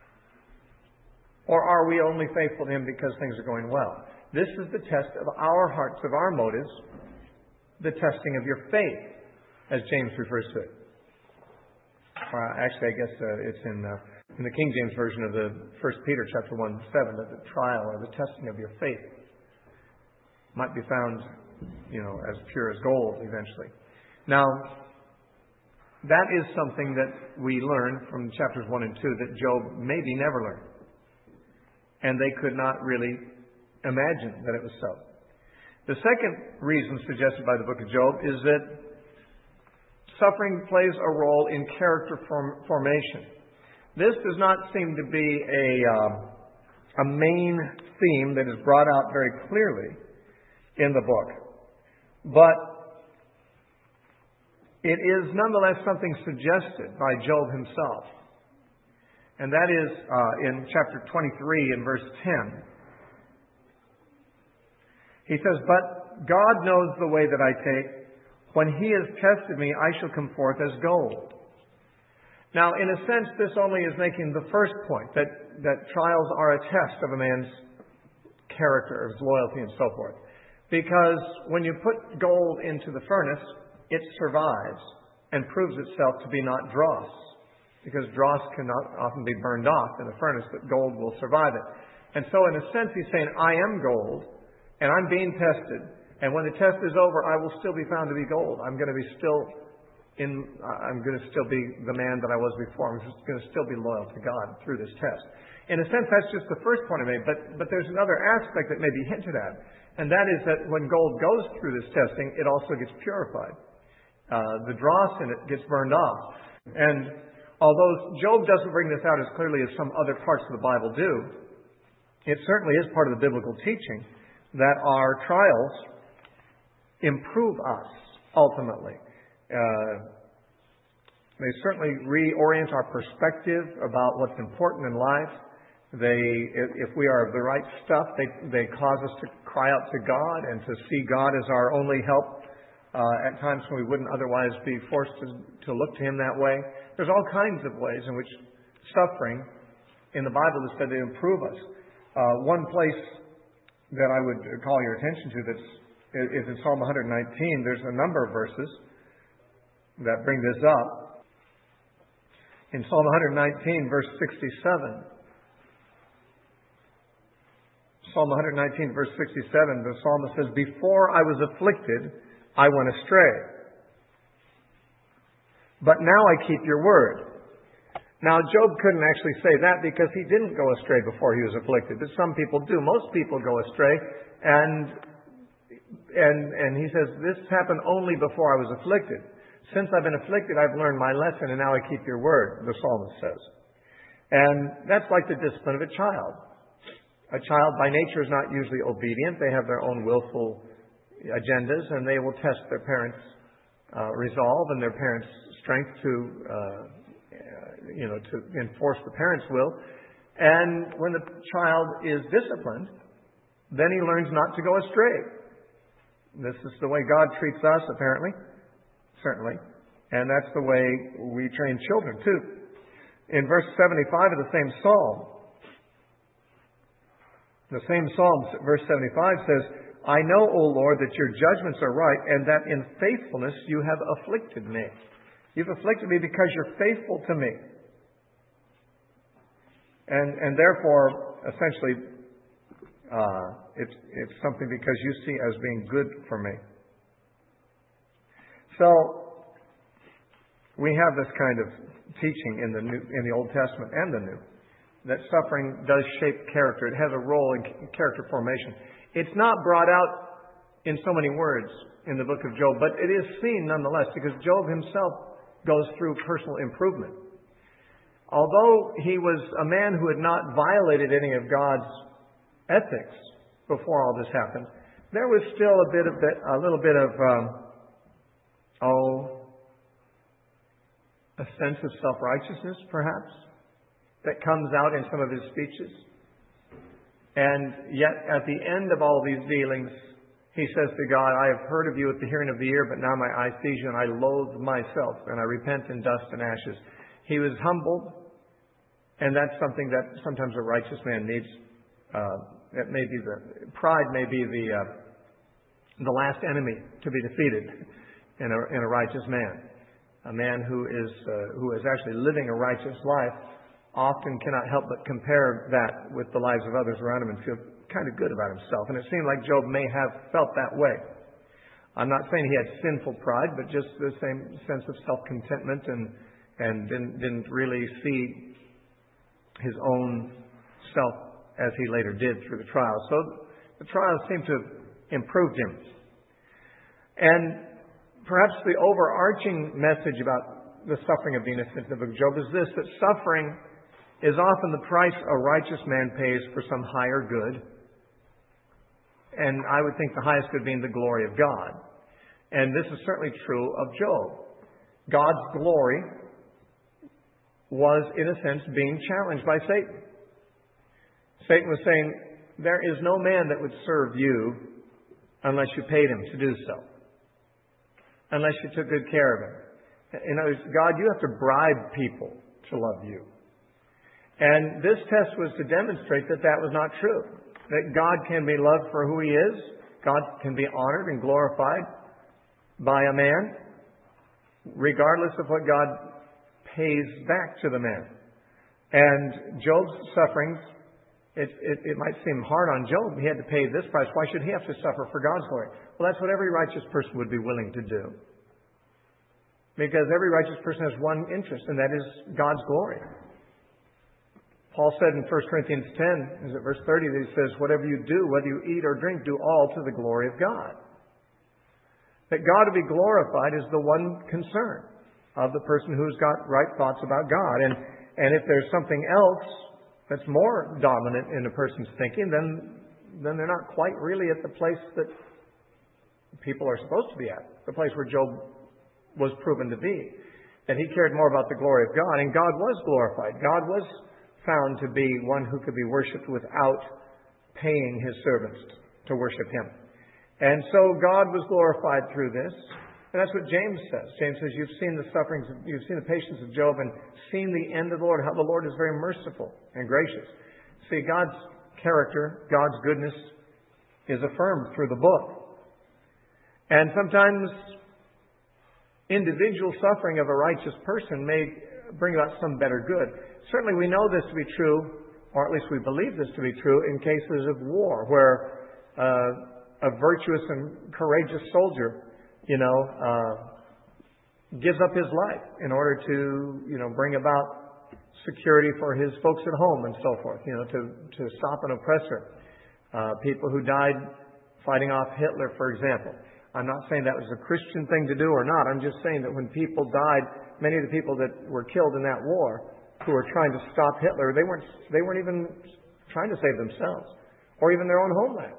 Speaker 1: Or are we only faithful to Him because things are going well? This is the test of our hearts, of our motives, the testing of your faith, as James refers to it. Uh, actually, I guess uh, it's in, uh, in the King James Version of the First Peter chapter one, seven, that the trial or the testing of your faith might be found, you know, as pure as gold eventually. Now, that is something that we learn from chapters one and two that Job maybe never learned. And they could not really imagine that it was so. The second reason suggested by the book of Job is that suffering plays a role in character form, formation. This does not seem to be a, uh, a main theme that is brought out very clearly in the book. But it is nonetheless something suggested by Job himself. And that is uh, in chapter twenty-three and verse ten. He says, "But God knows the way that I take. When He has tested me, I shall come forth as gold." Now, in a sense, this only is making the first point, that, that trials are a test of a man's character, of his loyalty, and so forth. Because when you put gold into the furnace, it survives and proves itself to be not dross. Because dross cannot often be burned off in the furnace, but gold will survive it. And so, in a sense, he's saying, I am gold, and I'm being tested. And when the test is over, I will still be found to be gold. I'm going to be still in, I'm going to still be the man that I was before. I'm just going to still be loyal to God through this test. In a sense, that's just the first point I made. But, but there's another aspect that may be hinted at. And that is that when gold goes through this testing, it also gets purified. Uh, the dross in it gets burned off. And although Job doesn't bring this out as clearly as some other parts of the Bible do, it certainly is part of the biblical teaching that our trials improve us, ultimately. Uh, they certainly reorient our perspective about what's important in life. They, if we are of the right stuff, they, they cause us to cry out to God and to see God as our only help uh, at times when we wouldn't otherwise be forced to, to look to Him that way. There's all kinds of ways in which suffering in the Bible is said to improve us. Uh, one place that I would call your attention to that's, is in Psalm one nineteen. There's a number of verses that bring this up. In Psalm one nineteen, verse sixty-seven, Psalm one nineteen, verse sixty-seven, the psalmist says, "Before I was afflicted, I went astray. But now I keep your word." Now, Job couldn't actually say that because he didn't go astray before he was afflicted. But some people do. Most people go astray. And, and, and he says, this happened only before I was afflicted. Since I've been afflicted, I've learned my lesson, and now I keep your word, the psalmist says. And that's like the discipline of a child. A child by nature is not usually obedient. They have their own willful agendas, and they will test their parents' uh, resolve and their parents' strength to, uh, you know, to enforce the parents' will. And when the child is disciplined, then he learns not to go astray. This is the way God treats us, apparently, certainly, and that's the way we train children too. In verse seventy-five of the same psalm, the same psalm, verse seventy-five says, I know, O Lord, that your judgments are right, and that in faithfulness you have afflicted me. You've afflicted me because you're faithful to me. And and therefore, essentially, uh, it's it's something because you see as being good for me. So we have this kind of teaching in the New, in the Old Testament and the New, that suffering does shape character. It has a role in character formation. It's not brought out in so many words in the book of Job, but it is seen nonetheless, because Job himself goes through personal improvement. Although he was a man who had not violated any of God's ethics before all this happened, there was still a bit of bit, a little bit of um, oh, a sense of self-righteousness, perhaps, that comes out in some of his speeches. And yet, at the end of all these dealings, he says to God, I have heard of you at the hearing of the ear, but now my eye sees you, and I loathe myself, and I repent in dust and ashes. He was humbled, and that's something that sometimes a righteous man needs. Uh, it may be the pride may be the uh, the last enemy to be defeated in a in a righteous man. A man who is uh, who is actually living a righteous life often cannot help but compare that with the lives of others around him and feel kind of good about himself. And it seemed like Job may have felt that way. I'm not saying he had sinful pride, but just the same sense of self-contentment and and didn't, didn't really see his own self as he later did through the trials. So the trials seem to have improved him. And perhaps the overarching message about the suffering of the innocent in the book of Job is this, that suffering is often the price a righteous man pays for some higher good. And I would think the highest good being the glory of God. And this is certainly true of Job. God's glory was, in a sense, being challenged by Satan. Satan was saying, there is no man that would serve you unless you paid him to do so. Unless you took good care of him. In other words, God, you have to bribe people to love you. And this test was to demonstrate that that was not true. That God can be loved for who He is. God can be honored and glorified by a man, regardless of what God pays back to the man. And Job's sufferings, it, it, it might seem hard on Job. He had to pay this price. Why should he have to suffer for God's glory? Well, that's what every righteous person would be willing to do. Because every righteous person has one interest, and that is God's glory. Paul said in First Corinthians ten, is it verse thirty, that he says, whatever you do, whether you eat or drink, do all to the glory of God. That God to be glorified is the one concern of the person who's got right thoughts about God. And, and if there's something else that's more dominant in a person's thinking, then, then they're not quite really at the place that people are supposed to be at. The place where Job was proven to be. That he cared more about the glory of God. And God was glorified. God was found to be one who could be worshipped without paying His servants to worship Him. And so God was glorified through this. And that's what James says. James says, you've seen the sufferings, of, you've seen the patience of Job and seen the end of the Lord, how the Lord is very merciful and gracious. See, God's character, God's goodness is affirmed through the book. And sometimes individual suffering of a righteous person may bring about some better good. Certainly we know this to be true, or at least we believe this to be true, in cases of war, where uh, a virtuous and courageous soldier, you know, uh, gives up his life in order to, you know, bring about security for his folks at home and so forth, you know, to, to stop an oppressor. Uh, people who died fighting off Hitler, for example. I'm not saying that was a Christian thing to do or not. I'm just saying that when people died, many of the people that were killed in that war, who were trying to stop Hitler, they weren't they weren't even trying to save themselves or even their own homeland.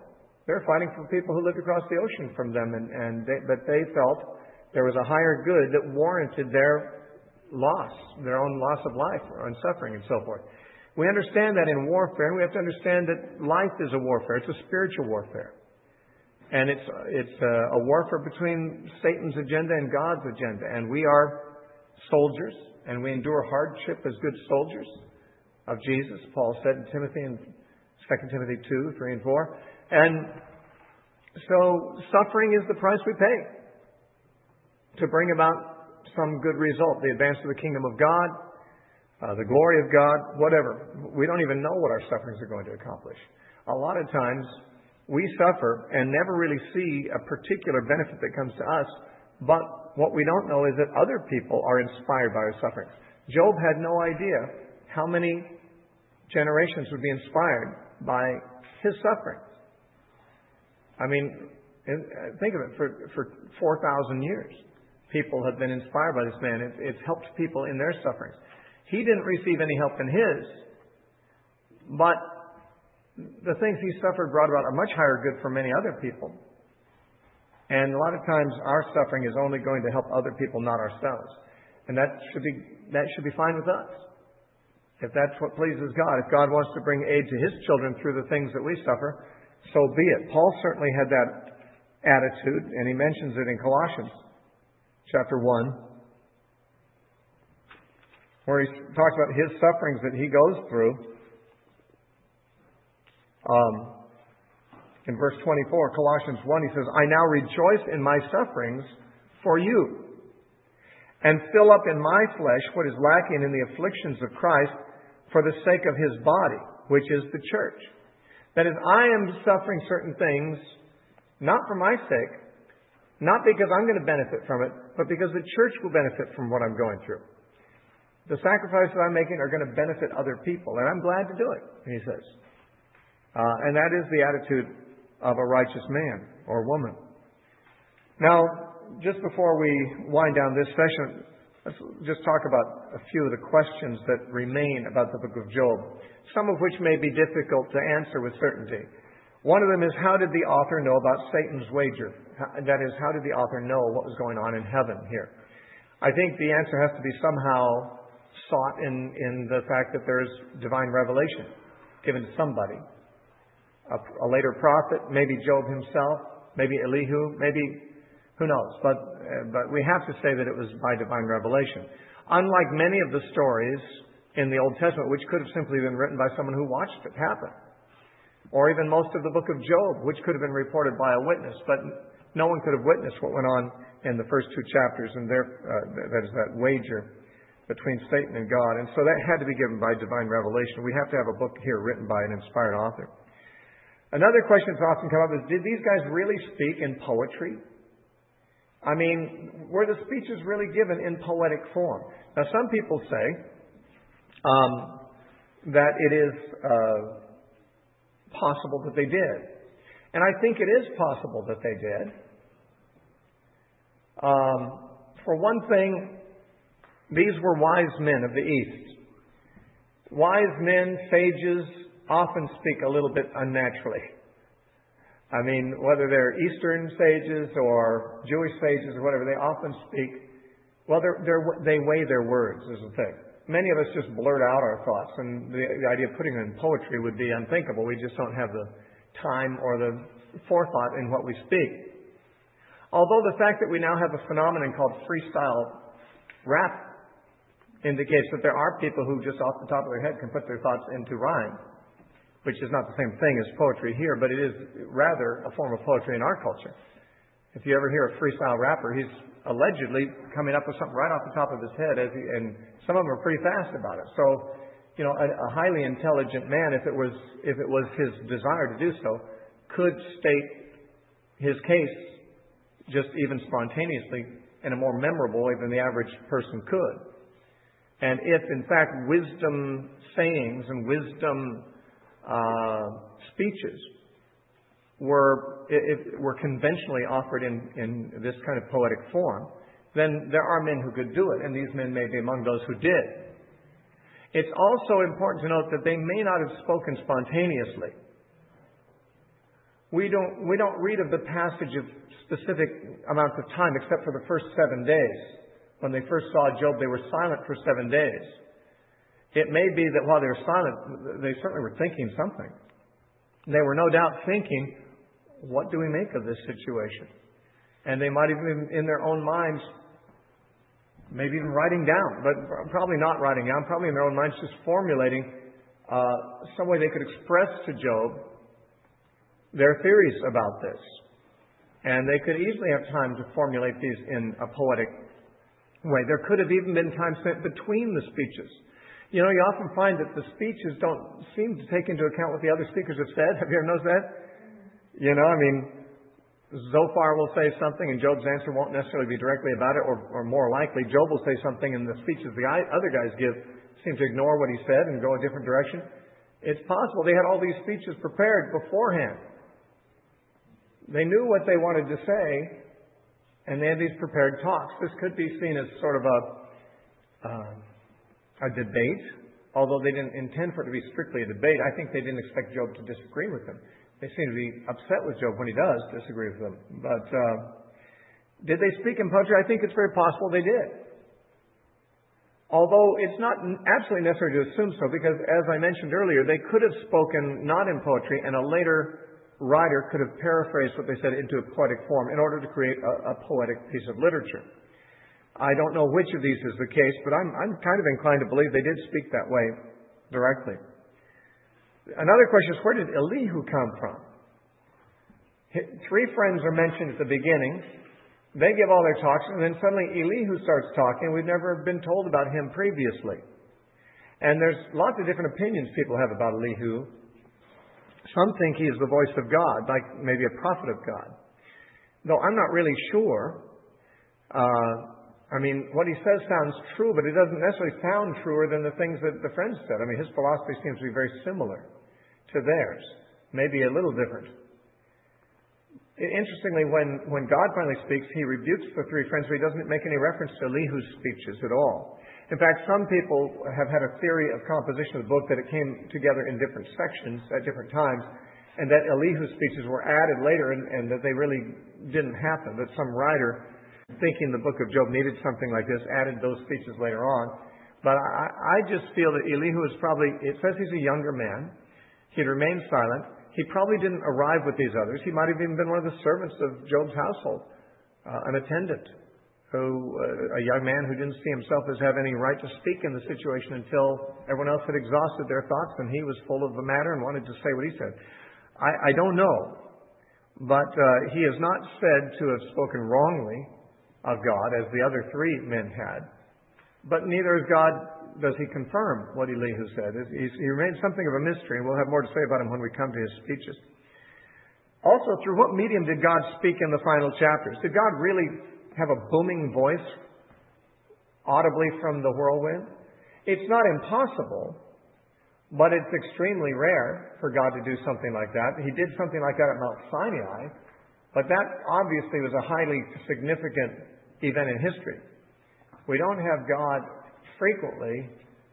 Speaker 1: They're fighting for people who lived across the ocean from them, and, and they, but they felt there was a higher good that warranted their loss, their own loss of life and suffering and so forth. We understand that in warfare, and we have to understand that life is a warfare. It's a spiritual warfare. And it's, it's a, a warfare between Satan's agenda and God's agenda. And we are soldiers, and we endure hardship as good soldiers of Jesus, Paul said in Timothy in Second Timothy two, three and four. And so suffering is the price we pay to bring about some good result, the advance of the kingdom of God, uh, the glory of God, whatever. We don't even know what our sufferings are going to accomplish. A lot of times we suffer and never really see a particular benefit that comes to us, but what we don't know is that other people are inspired by our sufferings. Job had no idea how many generations would be inspired by his sufferings. I mean, think of it, for, for four thousand years, people have been inspired by this man. It, it's helped people in their sufferings. He didn't receive any help in his, but the things he suffered brought about a much higher good for many other people. And a lot of times our suffering is only going to help other people, not ourselves. And that should be, that should be fine with us. If that's what pleases God, if God wants to bring aid to His children through the things that we suffer, so be it. Paul certainly had that attitude, and he mentions it in Colossians chapter one, where he talks about his sufferings that he goes through. Um, in verse twenty-four, Colossians one, he says, I now rejoice in my sufferings for you, and fill up in my flesh what is lacking in the afflictions of Christ for the sake of His body, which is the church. That is, I am suffering certain things, not for my sake, not because I'm going to benefit from it, but because the church will benefit from what I'm going through. The sacrifices I'm making are going to benefit other people, and I'm glad to do it, he says. Uh, and that is the attitude of a righteous man or woman. Now, just before we wind down this session, let's just talk about a few of the questions that remain about the book of Job, some of which may be difficult to answer with certainty. One of them is, how did the author know about Satan's wager? That is, how did the author know what was going on in heaven here? I think the answer has to be somehow sought in, in the fact that there is divine revelation given to somebody. A, a later prophet, maybe Job himself, maybe Elihu, maybe, who knows? But, uh, but we have to say that it was by divine revelation. Unlike many of the stories in the Old Testament, which could have simply been written by someone who watched it happen. Or even most of the book of Job, which could have been reported by a witness, but no one could have witnessed what went on in the first two chapters, and there, uh, that is that wager between Satan and God. And so that had to be given by divine revelation. We have to have a book here written by an inspired author. Another question that's often come up is, did these guys really speak in poetry? I mean, were the speeches really given in poetic form? Now, some people say um, that it is uh, possible that they did. And I think it is possible that they did. Um, for one thing, these were wise men of the East. Wise men, sages, often speak a little bit unnaturally. I mean, whether they're Eastern sages or Jewish sages or whatever, they often speak, well, they're, they're, they weigh their words is the thing. Many of us just blurt out our thoughts, and the, the idea of putting it in poetry would be unthinkable. We just don't have the time or the forethought in what we speak. Although the fact that we now have a phenomenon called freestyle rap indicates that there are people who just off the top of their head can put their thoughts into rhyme, which is not the same thing as poetry here, but it is rather a form of poetry in our culture. If you ever hear a freestyle rapper, he's allegedly coming up with something right off the top of his head, as he, and some of them are pretty fast about it. So, you know, a, a highly intelligent man, if it was if it was his desire to do so, could state his case just even spontaneously in a more memorable way than the average person could. And if, in fact, wisdom sayings and wisdom Uh, speeches were if, were conventionally offered in, in this kind of poetic form, then there are men who could do it, and these men may be among those who did. It's also important to note that they may not have spoken spontaneously. we don't, we don't read of the passage of specific amounts of time except for the first seven days. When they first saw Job, they were silent for seven days. It may be that while they were silent, they certainly were thinking something. They were no doubt thinking, what do we make of this situation? And they might even, in their own minds, maybe even writing down, but probably not writing down, probably in their own minds just formulating uh, some way they could express to Job their theories about this. And they could easily have time to formulate these in a poetic way. There could have even been time spent between the speeches. You know, you often find that the speeches don't seem to take into account what the other speakers have said. Have you ever noticed that? You know, I mean, Zophar will say something and Job's answer won't necessarily be directly about it, or, or more likely, Job will say something and the speeches the other guys give seem to ignore what he said and go a different direction. It's possible they had all these speeches prepared beforehand. They knew what they wanted to say, and they had these prepared talks. This could be seen as sort of a, uh, a debate, although they didn't intend for it to be strictly a debate. I think they didn't expect Job to disagree with them. They seem to be upset with Job when he does disagree with them. But uh, did they speak in poetry? I think it's very possible they did. Although it's not absolutely necessary to assume so, because as I mentioned earlier, they could have spoken not in poetry, and a later writer could have paraphrased what they said into a poetic form in order to create a, a poetic piece of literature. I don't know which of these is the case, but I'm, I'm kind of inclined to believe they did speak that way directly. Another question is, where did Elihu come from? Three friends are mentioned at the beginning. They give all their talks, and then suddenly Elihu starts talking. We've never been told about him previously. And there's lots of different opinions people have about Elihu. Some think he is the voice of God, like maybe a prophet of God. Though I'm not really sure. Uh, I mean, what he says sounds true, but it doesn't necessarily sound truer than the things that the friends said. I mean, his philosophy seems to be very similar to theirs, maybe a little different. Interestingly, when, when God finally speaks, he rebukes the three friends, but he doesn't make any reference to Elihu's speeches at all. In fact, some people have had a theory of composition of the book that it came together in different sections at different times, and that Elihu's speeches were added later, and, and that they really didn't happen, that some writer, thinking the book of Job needed something like this, added those speeches later on. But I, I just feel that Elihu is probably, it says he's a younger man. He'd remained silent. He probably didn't arrive with these others. He might have even been one of the servants of Job's household, uh, an attendant, who uh, a young man who didn't see himself as having any right to speak in the situation until everyone else had exhausted their thoughts and he was full of the matter and wanted to say what he said. I, I don't know, but uh, he is not said to have spoken wrongly of God as the other three men had. But neither is God, does he confirm what Elihu said. He's, he remains something of a mystery, and we'll have more to say about him when we come to his speeches. Also, through what medium did God speak in the final chapters? Did God really have a booming voice audibly from the whirlwind? It's not impossible, but it's extremely rare for God to do something like that. He did something like that at Mount Sinai, but that obviously was a highly significant event in history. We don't have God frequently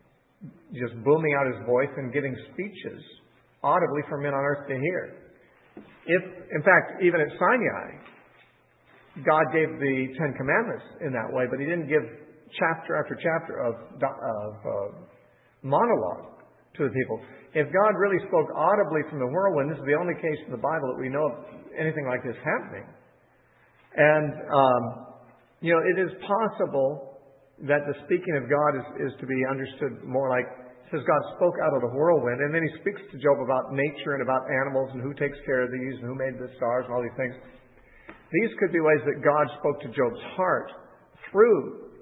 Speaker 1: just booming out his voice and giving speeches audibly for men on earth to hear. If, in fact, even at Sinai, God gave the Ten Commandments in that way, but he didn't give chapter after chapter of, of uh, monologue to the people. If God really spoke audibly from the whirlwind, this is the only case in the Bible that we know of anything like this happening. And, um, you know, it is possible that the speaking of God is, is to be understood more like, it says God spoke out of the whirlwind, and then he speaks to Job about nature and about animals and who takes care of these and who made the stars and all these things. These could be ways that God spoke to Job's heart through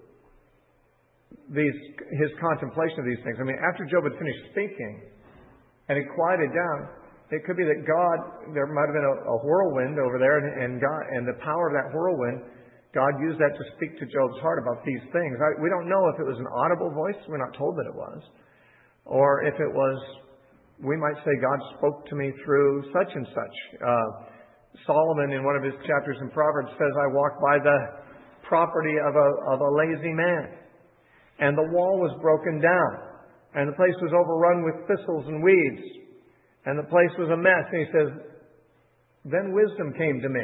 Speaker 1: these, his contemplation of these things. I mean, after Job had finished speaking and he quieted down, it could be that God, there might have been a, a whirlwind over there, and, and God, and the power of that whirlwind, God used that to speak to Job's heart about these things. I, we don't know if it was an audible voice. We're not told that it was. Or if it was, we might say, God spoke to me through such and such. Uh, Solomon, in one of his chapters in Proverbs, says, I walked by the property of a, of a lazy man, and the wall was broken down, and the place was overrun with thistles and weeds, and the place was a mess. And he says, Then wisdom came to me.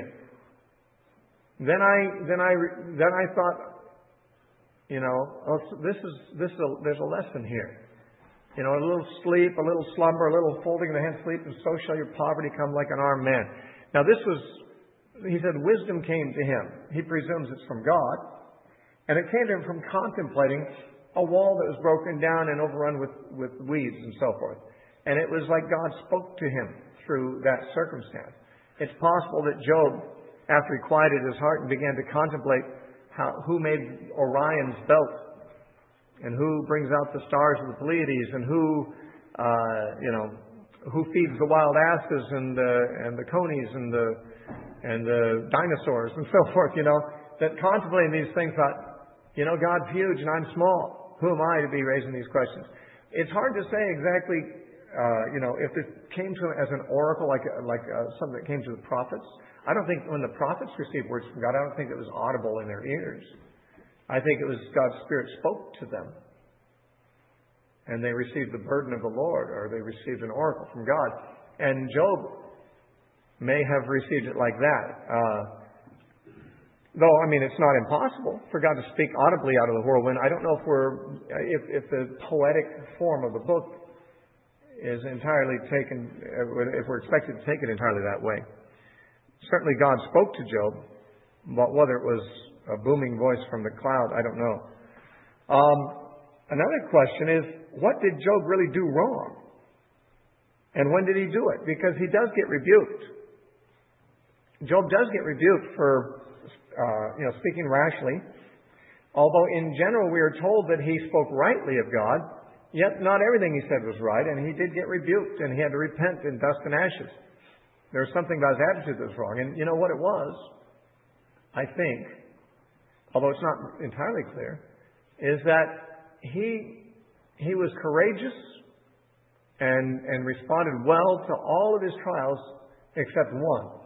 Speaker 1: Then I, then I, then I thought, you know, oh, this is, this is a, there's a lesson here. You know, a little sleep, a little slumber, a little folding the hand sleep, and so shall your poverty come like an armed man. Now this was, he said, wisdom came to him. He presumes it's from God. And it came to him from contemplating a wall that was broken down and overrun with, with weeds and so forth. And it was like God spoke to him through that circumstance. It's possible that Job, after he quieted his heart and began to contemplate how, who made Orion's belt, and who brings out the stars of the Pleiades, and who, uh, you know, who feeds the wild asses and the and the conies and the and the dinosaurs and so forth, you know, that contemplating these things thought, you know, God's huge and I'm small. Who am I to be raising these questions? It's hard to say exactly, uh, you know, if it came to him as an oracle, like like uh, something that came to the prophets. I don't think when the prophets received words from God, I don't think it was audible in their ears. I think it was God's Spirit spoke to them. And they received the burden of the Lord, or they received an oracle from God. And Job may have received it like that. Uh, though, I mean, it's not impossible for God to speak audibly out of the whirlwind. I don't know if we're, if, if the poetic form of the book is entirely taken, if we're expected to take it entirely that way. Certainly God spoke to Job, but whether it was a booming voice from the cloud, I don't know. Um, another question is, what did Job really do wrong? And when did he do it? Because he does get rebuked. Job does get rebuked for uh, you know, speaking rashly. Although in general we are told that he spoke rightly of God, yet not everything he said was right, and he did get rebuked, and he had to repent in dust and ashes. There was something about his attitude that was wrong. And you know what it was? I think, although it's not entirely clear, is that he he was courageous and, and responded well to all of his trials except one.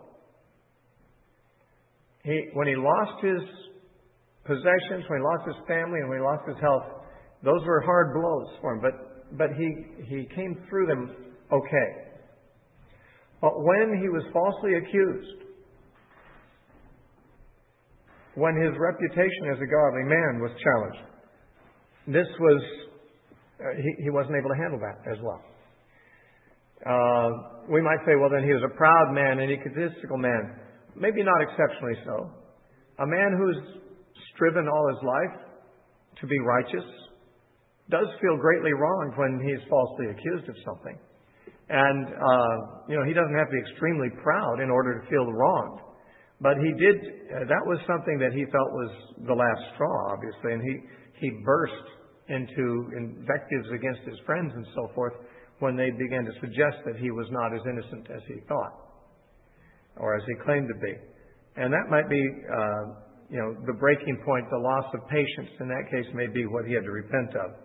Speaker 1: He, when he lost his possessions, when he lost his family, and when he lost his health, those were hard blows for him. But, but he, he came through them okay. But when he was falsely accused, when his reputation as a godly man was challenged, this was, uh, he, he wasn't able to handle that as well. Uh, we might say, well, then he was a proud man, an egotistical man. Maybe not exceptionally so. A man who's striven all his life to be righteous does feel greatly wronged when he's falsely accused of something. And, uh, you know, he doesn't have to be extremely proud in order to feel wronged. But he did, uh, that was something that he felt was the last straw, obviously. And he, he burst into invectives against his friends and so forth when they began to suggest that he was not as innocent as he thought, or as he claimed to be. And that might be, uh, you know, the breaking point, the loss of patience in that case may be what he had to repent of.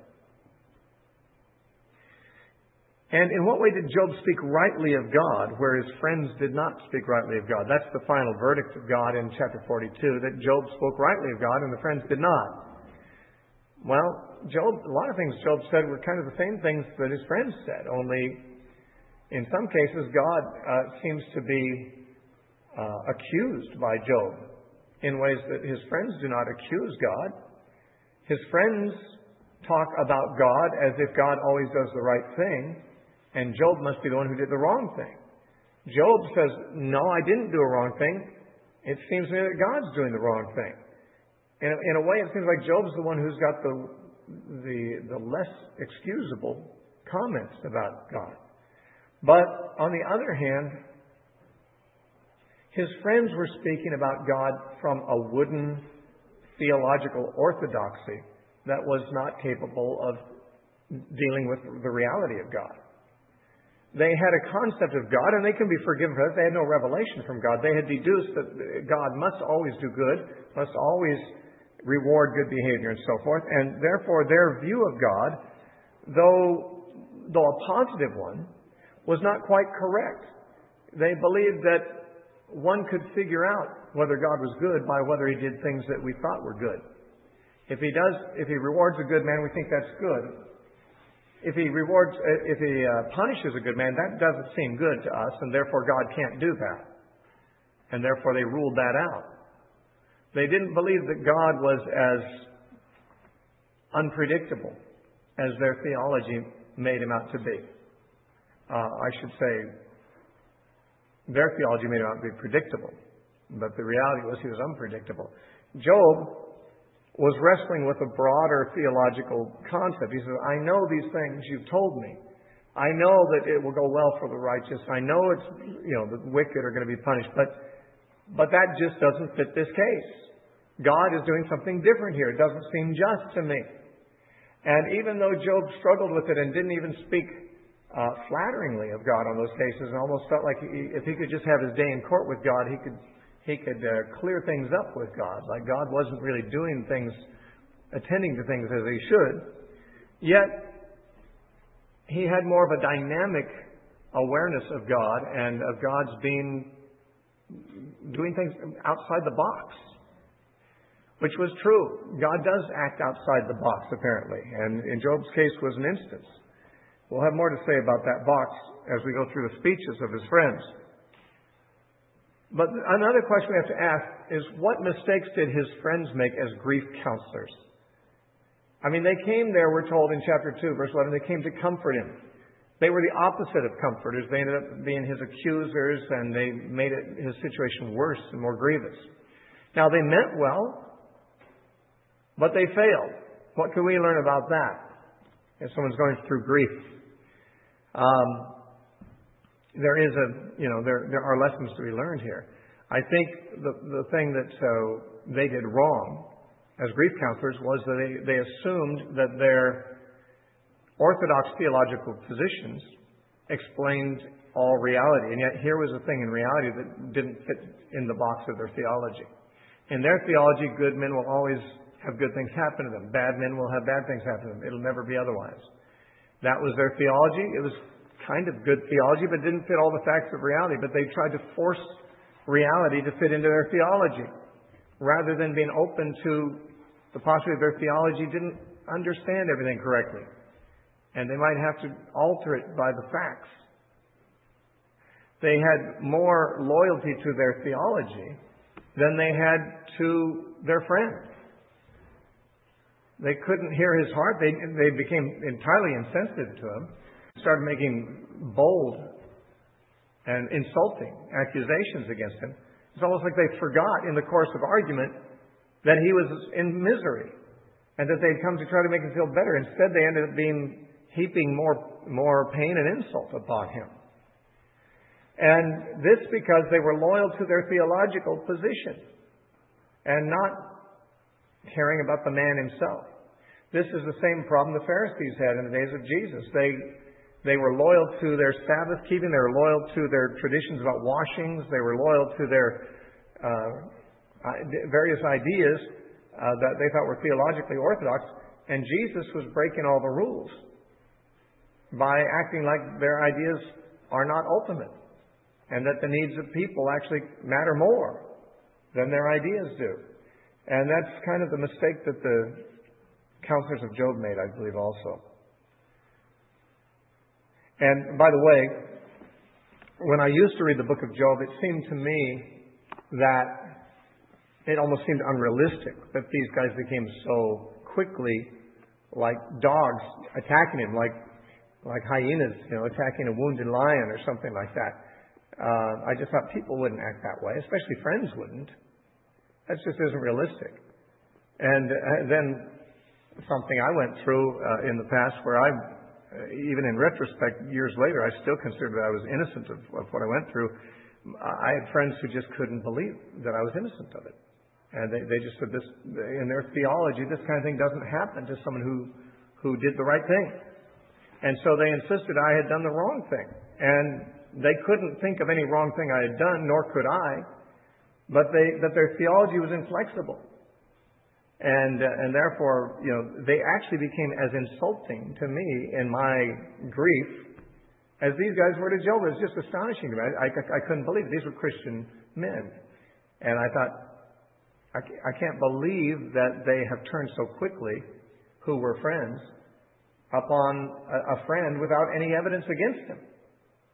Speaker 1: And in what way did Job speak rightly of God, where his friends did not speak rightly of God? That's the final verdict of God in chapter forty-two, that Job spoke rightly of God and the friends did not. Well, Job, a lot of things Job said were kind of the same things that his friends said, only in some cases God uh, seems to be uh, accused by Job in ways that his friends do not accuse God. His friends talk about God as if God always does the right thing, and Job must be the one who did the wrong thing. Job says, no, I didn't do a wrong thing. It seems to me that God's doing the wrong thing. In a, in a way, it seems like Job's the one who's got the, the, the less excusable comments about God. But on the other hand, his friends were speaking about God from a wooden theological orthodoxy that was not capable of dealing with the reality of God. They had a concept of God, and they can be forgiven for that. They had no revelation from God. They had deduced that God must always do good, must always reward good behavior and so forth. And therefore, their view of God, though, though a positive one, was not quite correct. They believed that one could figure out whether God was good by whether he did things that we thought were good. If he does, if he rewards a good man, we think that's good. If he rewards, if he uh, punishes a good man, that doesn't seem good to us, and therefore God can't do that. and therefore they ruled that out. They didn't believe that God was as unpredictable as their theology made him out to be. Uh, I should say, their theology made him out to be predictable, but the reality was he was unpredictable. Job was wrestling with a broader theological concept. He said, I know these things you've told me. I know that it will go well for the righteous. I know it's, you know, the wicked are going to be punished, but, but that just doesn't fit this case. God is doing something different here. It doesn't seem just to me. And even though Job struggled with it and didn't even speak uh, flatteringly of God on those cases, and almost felt like he, if he could just have his day in court with God, he could he could uh, clear things up with God. Like God wasn't really doing things, attending to things as he should. Yet he had more of a dynamic awareness of God and of God's being doing things outside the box. Which was true. God does act outside the box, apparently. And in Job's case was an instance. We'll have more to say about that box as we go through the speeches of his friends. But another question we have to ask is, what mistakes did his friends make as grief counselors? I mean, they came there, we're told in chapter two, verse eleven, they came to comfort him. They were the opposite of comforters. They ended up being his accusers, and they made it, his situation worse and more grievous. Now, they meant well, but they failed. What can we learn about that if someone's going through grief? Um, there is a, you know, there there are lessons to be learned here. I think the the thing that uh, they did wrong as grief counselors was that they, they assumed that their orthodox theological positions explained all reality, and yet here was a thing in reality that didn't fit in the box of their theology. In their theology, good men will always have good things happen to them. Bad men will have bad things happen to them. It'll never be otherwise. That was their theology. It was kind of good theology, but didn't fit all the facts of reality. But they tried to force reality to fit into their theology, rather than being open to the possibility of their theology didn't understand everything correctly. And they might have to alter it by the facts. They had more loyalty to their theology than they had to their friend. They couldn't hear his heart. They, they became entirely insensitive to him. Started making bold and insulting accusations against him. It's almost like they forgot in the course of argument that he was in misery and that they'd come to try to make him feel better. Instead, they ended up being heaping more, more pain and insult upon him. And this because they were loyal to their theological position and not caring about the man himself. This is the same problem the Pharisees had in the days of Jesus. They they were loyal to their Sabbath keeping. They were loyal to their traditions about washings. They were loyal to their uh, various ideas uh, that they thought were theologically orthodox. And Jesus was breaking all the rules by acting like their ideas are not ultimate, and that the needs of people actually matter more than their ideas do. And that's kind of the mistake that the counselors of Job made, I believe, also. And by the way, when I used to read the book of Job, it seemed to me that it almost seemed unrealistic that these guys became so quickly like dogs attacking him, like like hyenas, you know, attacking a wounded lion or something like that. Uh, I just thought people wouldn't act that way, especially friends wouldn't. That just isn't realistic. And uh, then something I went through uh, in the past where I, uh, even in retrospect, years later, I still considered that I was innocent of, of what I went through. I had friends who just couldn't believe that I was innocent of it. And they, they just said, this, in their theology, this kind of thing doesn't happen to someone who, who did the right thing. And so they insisted I had done the wrong thing. And they couldn't think of any wrong thing I had done, nor could I. But they, that their theology was inflexible. And, uh, and therefore, you know, they actually became as insulting to me in my grief as these guys were to Job. It was just astonishing to me. I, I, I couldn't believe it. These were Christian men. And I thought, I, I can't believe that they have turned so quickly, who were friends, upon a, a friend without any evidence against him.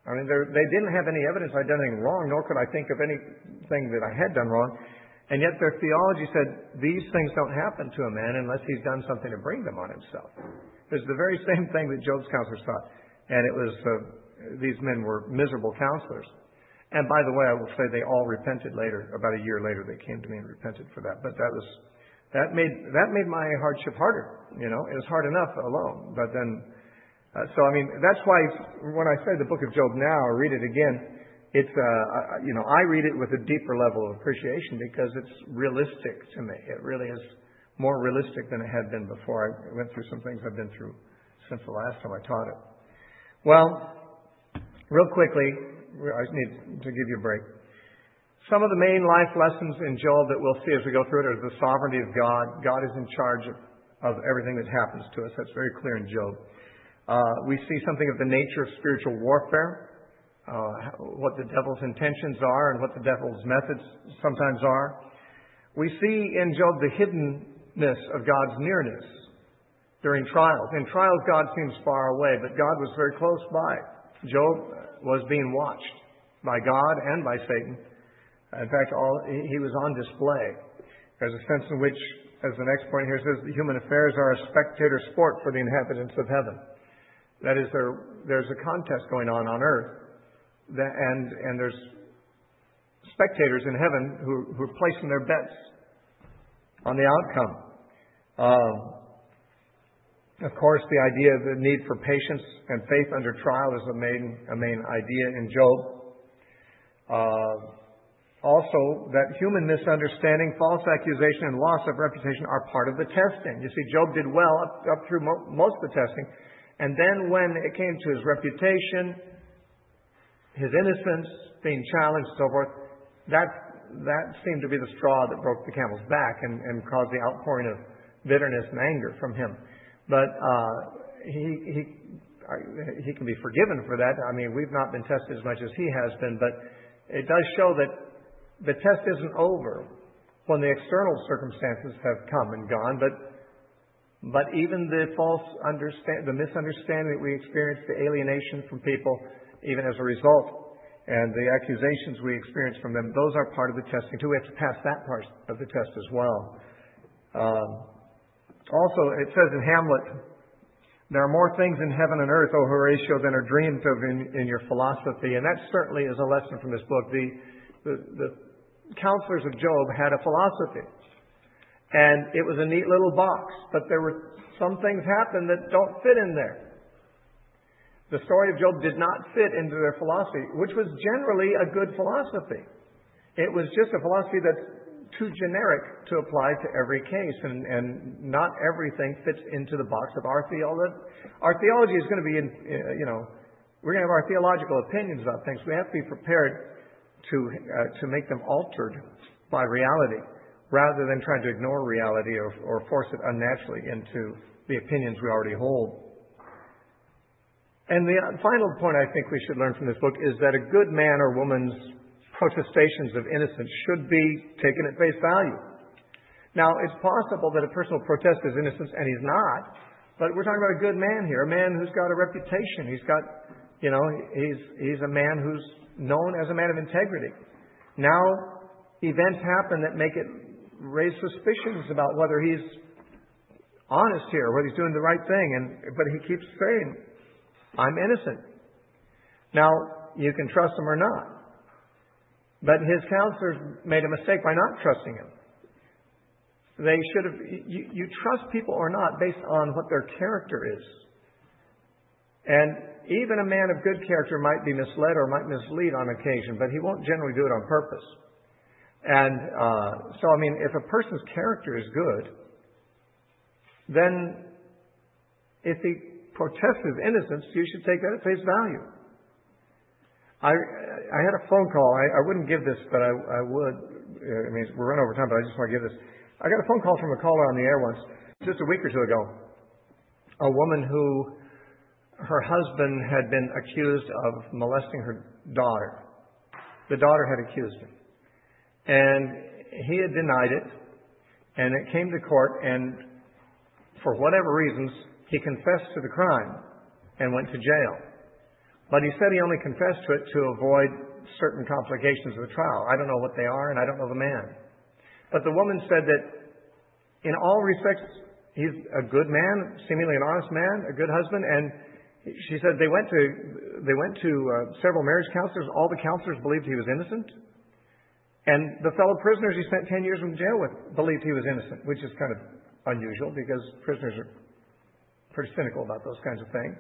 Speaker 1: I mean, they didn't have any evidence I'd done anything wrong, nor could I think of anything that I had done wrong. And yet their theology said these things don't happen to a man unless he's done something to bring them on himself. It's the very same thing that Job's counselors thought. And it was, uh, these men were miserable counselors. And by the way, I will say they all repented later. About a year later, they came to me and repented for that. But that was, that made, that made my hardship harder. You know, it was hard enough alone. But then, uh, so I mean, that's why when I say the book of Job now, or read it again, it's, uh, you know, I read it with a deeper level of appreciation because it's realistic to me. It really is more realistic than it had been before. I went through some things I've been through since the last time I taught it. Well, real quickly, I just need to give you a break. Some of the main life lessons in Job that we'll see as we go through it are the sovereignty of God. God is in charge of, of everything that happens to us. That's very clear in Job. Uh, we see something of the nature of spiritual warfare, uh, what the devil's intentions are and what the devil's methods sometimes are. We see in Job the hiddenness of God's nearness during trials. In trials, God seems far away, but God was very close by. Job was being watched by God and by Satan. In fact, all, he was on display. There's a sense in which, as the next point here says, the human affairs are a spectator sport for the inhabitants of heaven. That is, there, there's a contest going on on earth, that, and, and there's spectators in heaven who, who are placing their bets on the outcome. Um, Of course, the idea of the need for patience and faith under trial is a main, a main idea in Job. Uh, also, that human misunderstanding, false accusation, and loss of reputation are part of the testing. You see, Job did well up, up through mo- most of the testing. And then when it came to his reputation, his innocence being challenged and so forth, that, that seemed to be the straw that broke the camel's back and, and caused the outpouring of bitterness and anger from him. But uh, he he he can be forgiven for that. I mean, we've not been tested as much as he has been, but it does show that the test isn't over when the external circumstances have come and gone. But but even the false understand, the misunderstanding that we experience, the alienation from people, even as a result, and the accusations we experience from them, those are part of the testing too. We have to pass that part of the test as well. Um, Also, it says in Hamlet, there are more things in heaven and earth, O Horatio, than are dreamed of in, in your philosophy. And that certainly is a lesson from this book. The, the, the counselors of Job had a philosophy. And it was a neat little box. But there were some things happen that don't fit in there. The story of Job did not fit into their philosophy, which was generally a good philosophy. It was just a philosophy that's too generic to apply to every case, and, and not everything fits into the box of our theology. Our theology is going to be, in, you know, we're going to have our theological opinions about things. We have to be prepared to uh, to make them altered by reality, rather than trying to ignore reality or, or force it unnaturally into the opinions we already hold. And the final point I think we should learn from this book is that a good man or woman's protestations of innocence should be taken at face value. Now, it's possible that a person will protest his innocence and he's not, but we're talking about a good man here, a man who's got a reputation. He's got, you know, he's he's a man who's known as a man of integrity. Now, events happen that make it raise suspicions about whether he's honest here, whether he's doing the right thing, and but he keeps saying, "I'm innocent." Now, you can trust him or not. But his counselors made a mistake by not trusting him. They should have, you, you trust people or not based on what their character is. And even a man of good character might be misled or might mislead on occasion, but he won't generally do it on purpose. And uh, so, I mean, if a person's character is good, then if he protests his innocence, you should take that at face value. I I had a phone call. I, I wouldn't give this, but I, I would. I mean, we're running over time, but I just want to give this. I got a phone call from a caller on the air once, just a week or two ago. A woman who, her husband had been accused of molesting her daughter. The daughter had accused him. And he had denied it. And it came to court, and for whatever reasons, he confessed to the crime and went to jail. But he said he only confessed to it to avoid certain complications of the trial. I don't know what they are, and I don't know the man. But the woman said that in all respects, he's a good man, seemingly an honest man, a good husband, and she said they went to they went to uh, several marriage counselors. All the counselors believed he was innocent. And the fellow prisoners he spent ten years in jail with believed he was innocent, which is kind of unusual because prisoners are pretty cynical about those kinds of things.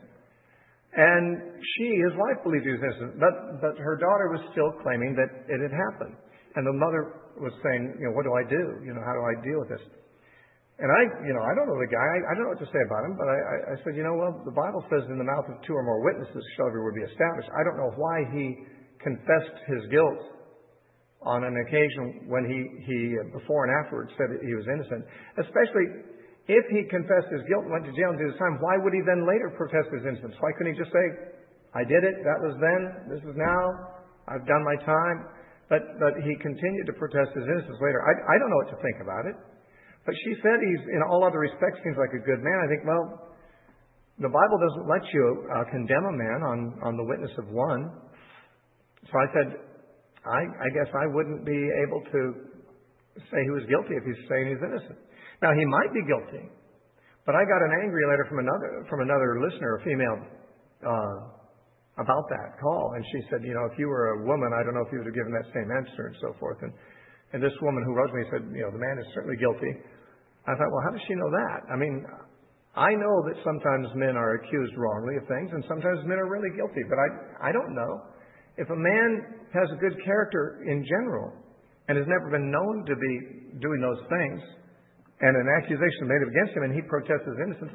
Speaker 1: And she, his wife, believed he was innocent, but, but her daughter was still claiming that it had happened. And the mother was saying, you know, what do I do? You know, how do I deal with this? And I, you know, I don't know the guy. I, I don't know what to say about him, but I, I, I said, you know, well, the Bible says in the mouth of two or more witnesses shall every word be established. I don't know why he confessed his guilt on an occasion when he, he before and afterwards said that he was innocent. Especially if he confessed his guilt and went to jail and did his time, why would he then later protest his innocence? Why couldn't he just say, I did it, that was then, this is now, I've done my time. But, but he continued to protest his innocence later. I, I don't know what to think about it. But she said he's, in all other respects, seems like a good man. I think, well, the Bible doesn't let you uh, condemn a man on, on the witness of one. So I said, I, I guess I wouldn't be able to say he was guilty if he's saying he's innocent. Now, he might be guilty, but I got an angry letter from another from another listener, a female, uh, about that call. And she said, you know, if you were a woman, I don't know if you would have given that same answer and so forth. And, and this woman who wrote me said, you know, the man is certainly guilty. I thought, well, how does she know that? I mean, I know that sometimes men are accused wrongly of things, and sometimes men are really guilty, but I, I don't know. If a man has a good character in general and has never been known to be doing those things, and an accusation made against him and he protests his innocence,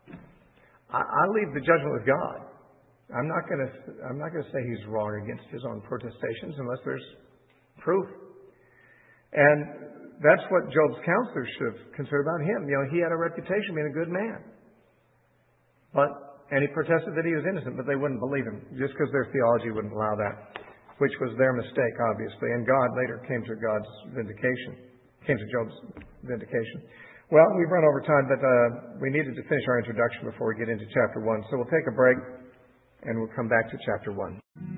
Speaker 1: I, I leave the judgment with God. I'm not going to I'm not going to say he's wrong against his own protestations unless there's proof. And that's what Job's counselors should have considered about him. You know, he had a reputation of being a good man. But And he protested that he was innocent, but they wouldn't believe him, just because their theology wouldn't allow that, which was their mistake, obviously. And God later came to God's vindication, came to Job's vindication. Well, we've run over time, but uh, we needed to finish our introduction before we get into chapter one. So we'll take a break, and we'll come back to chapter one.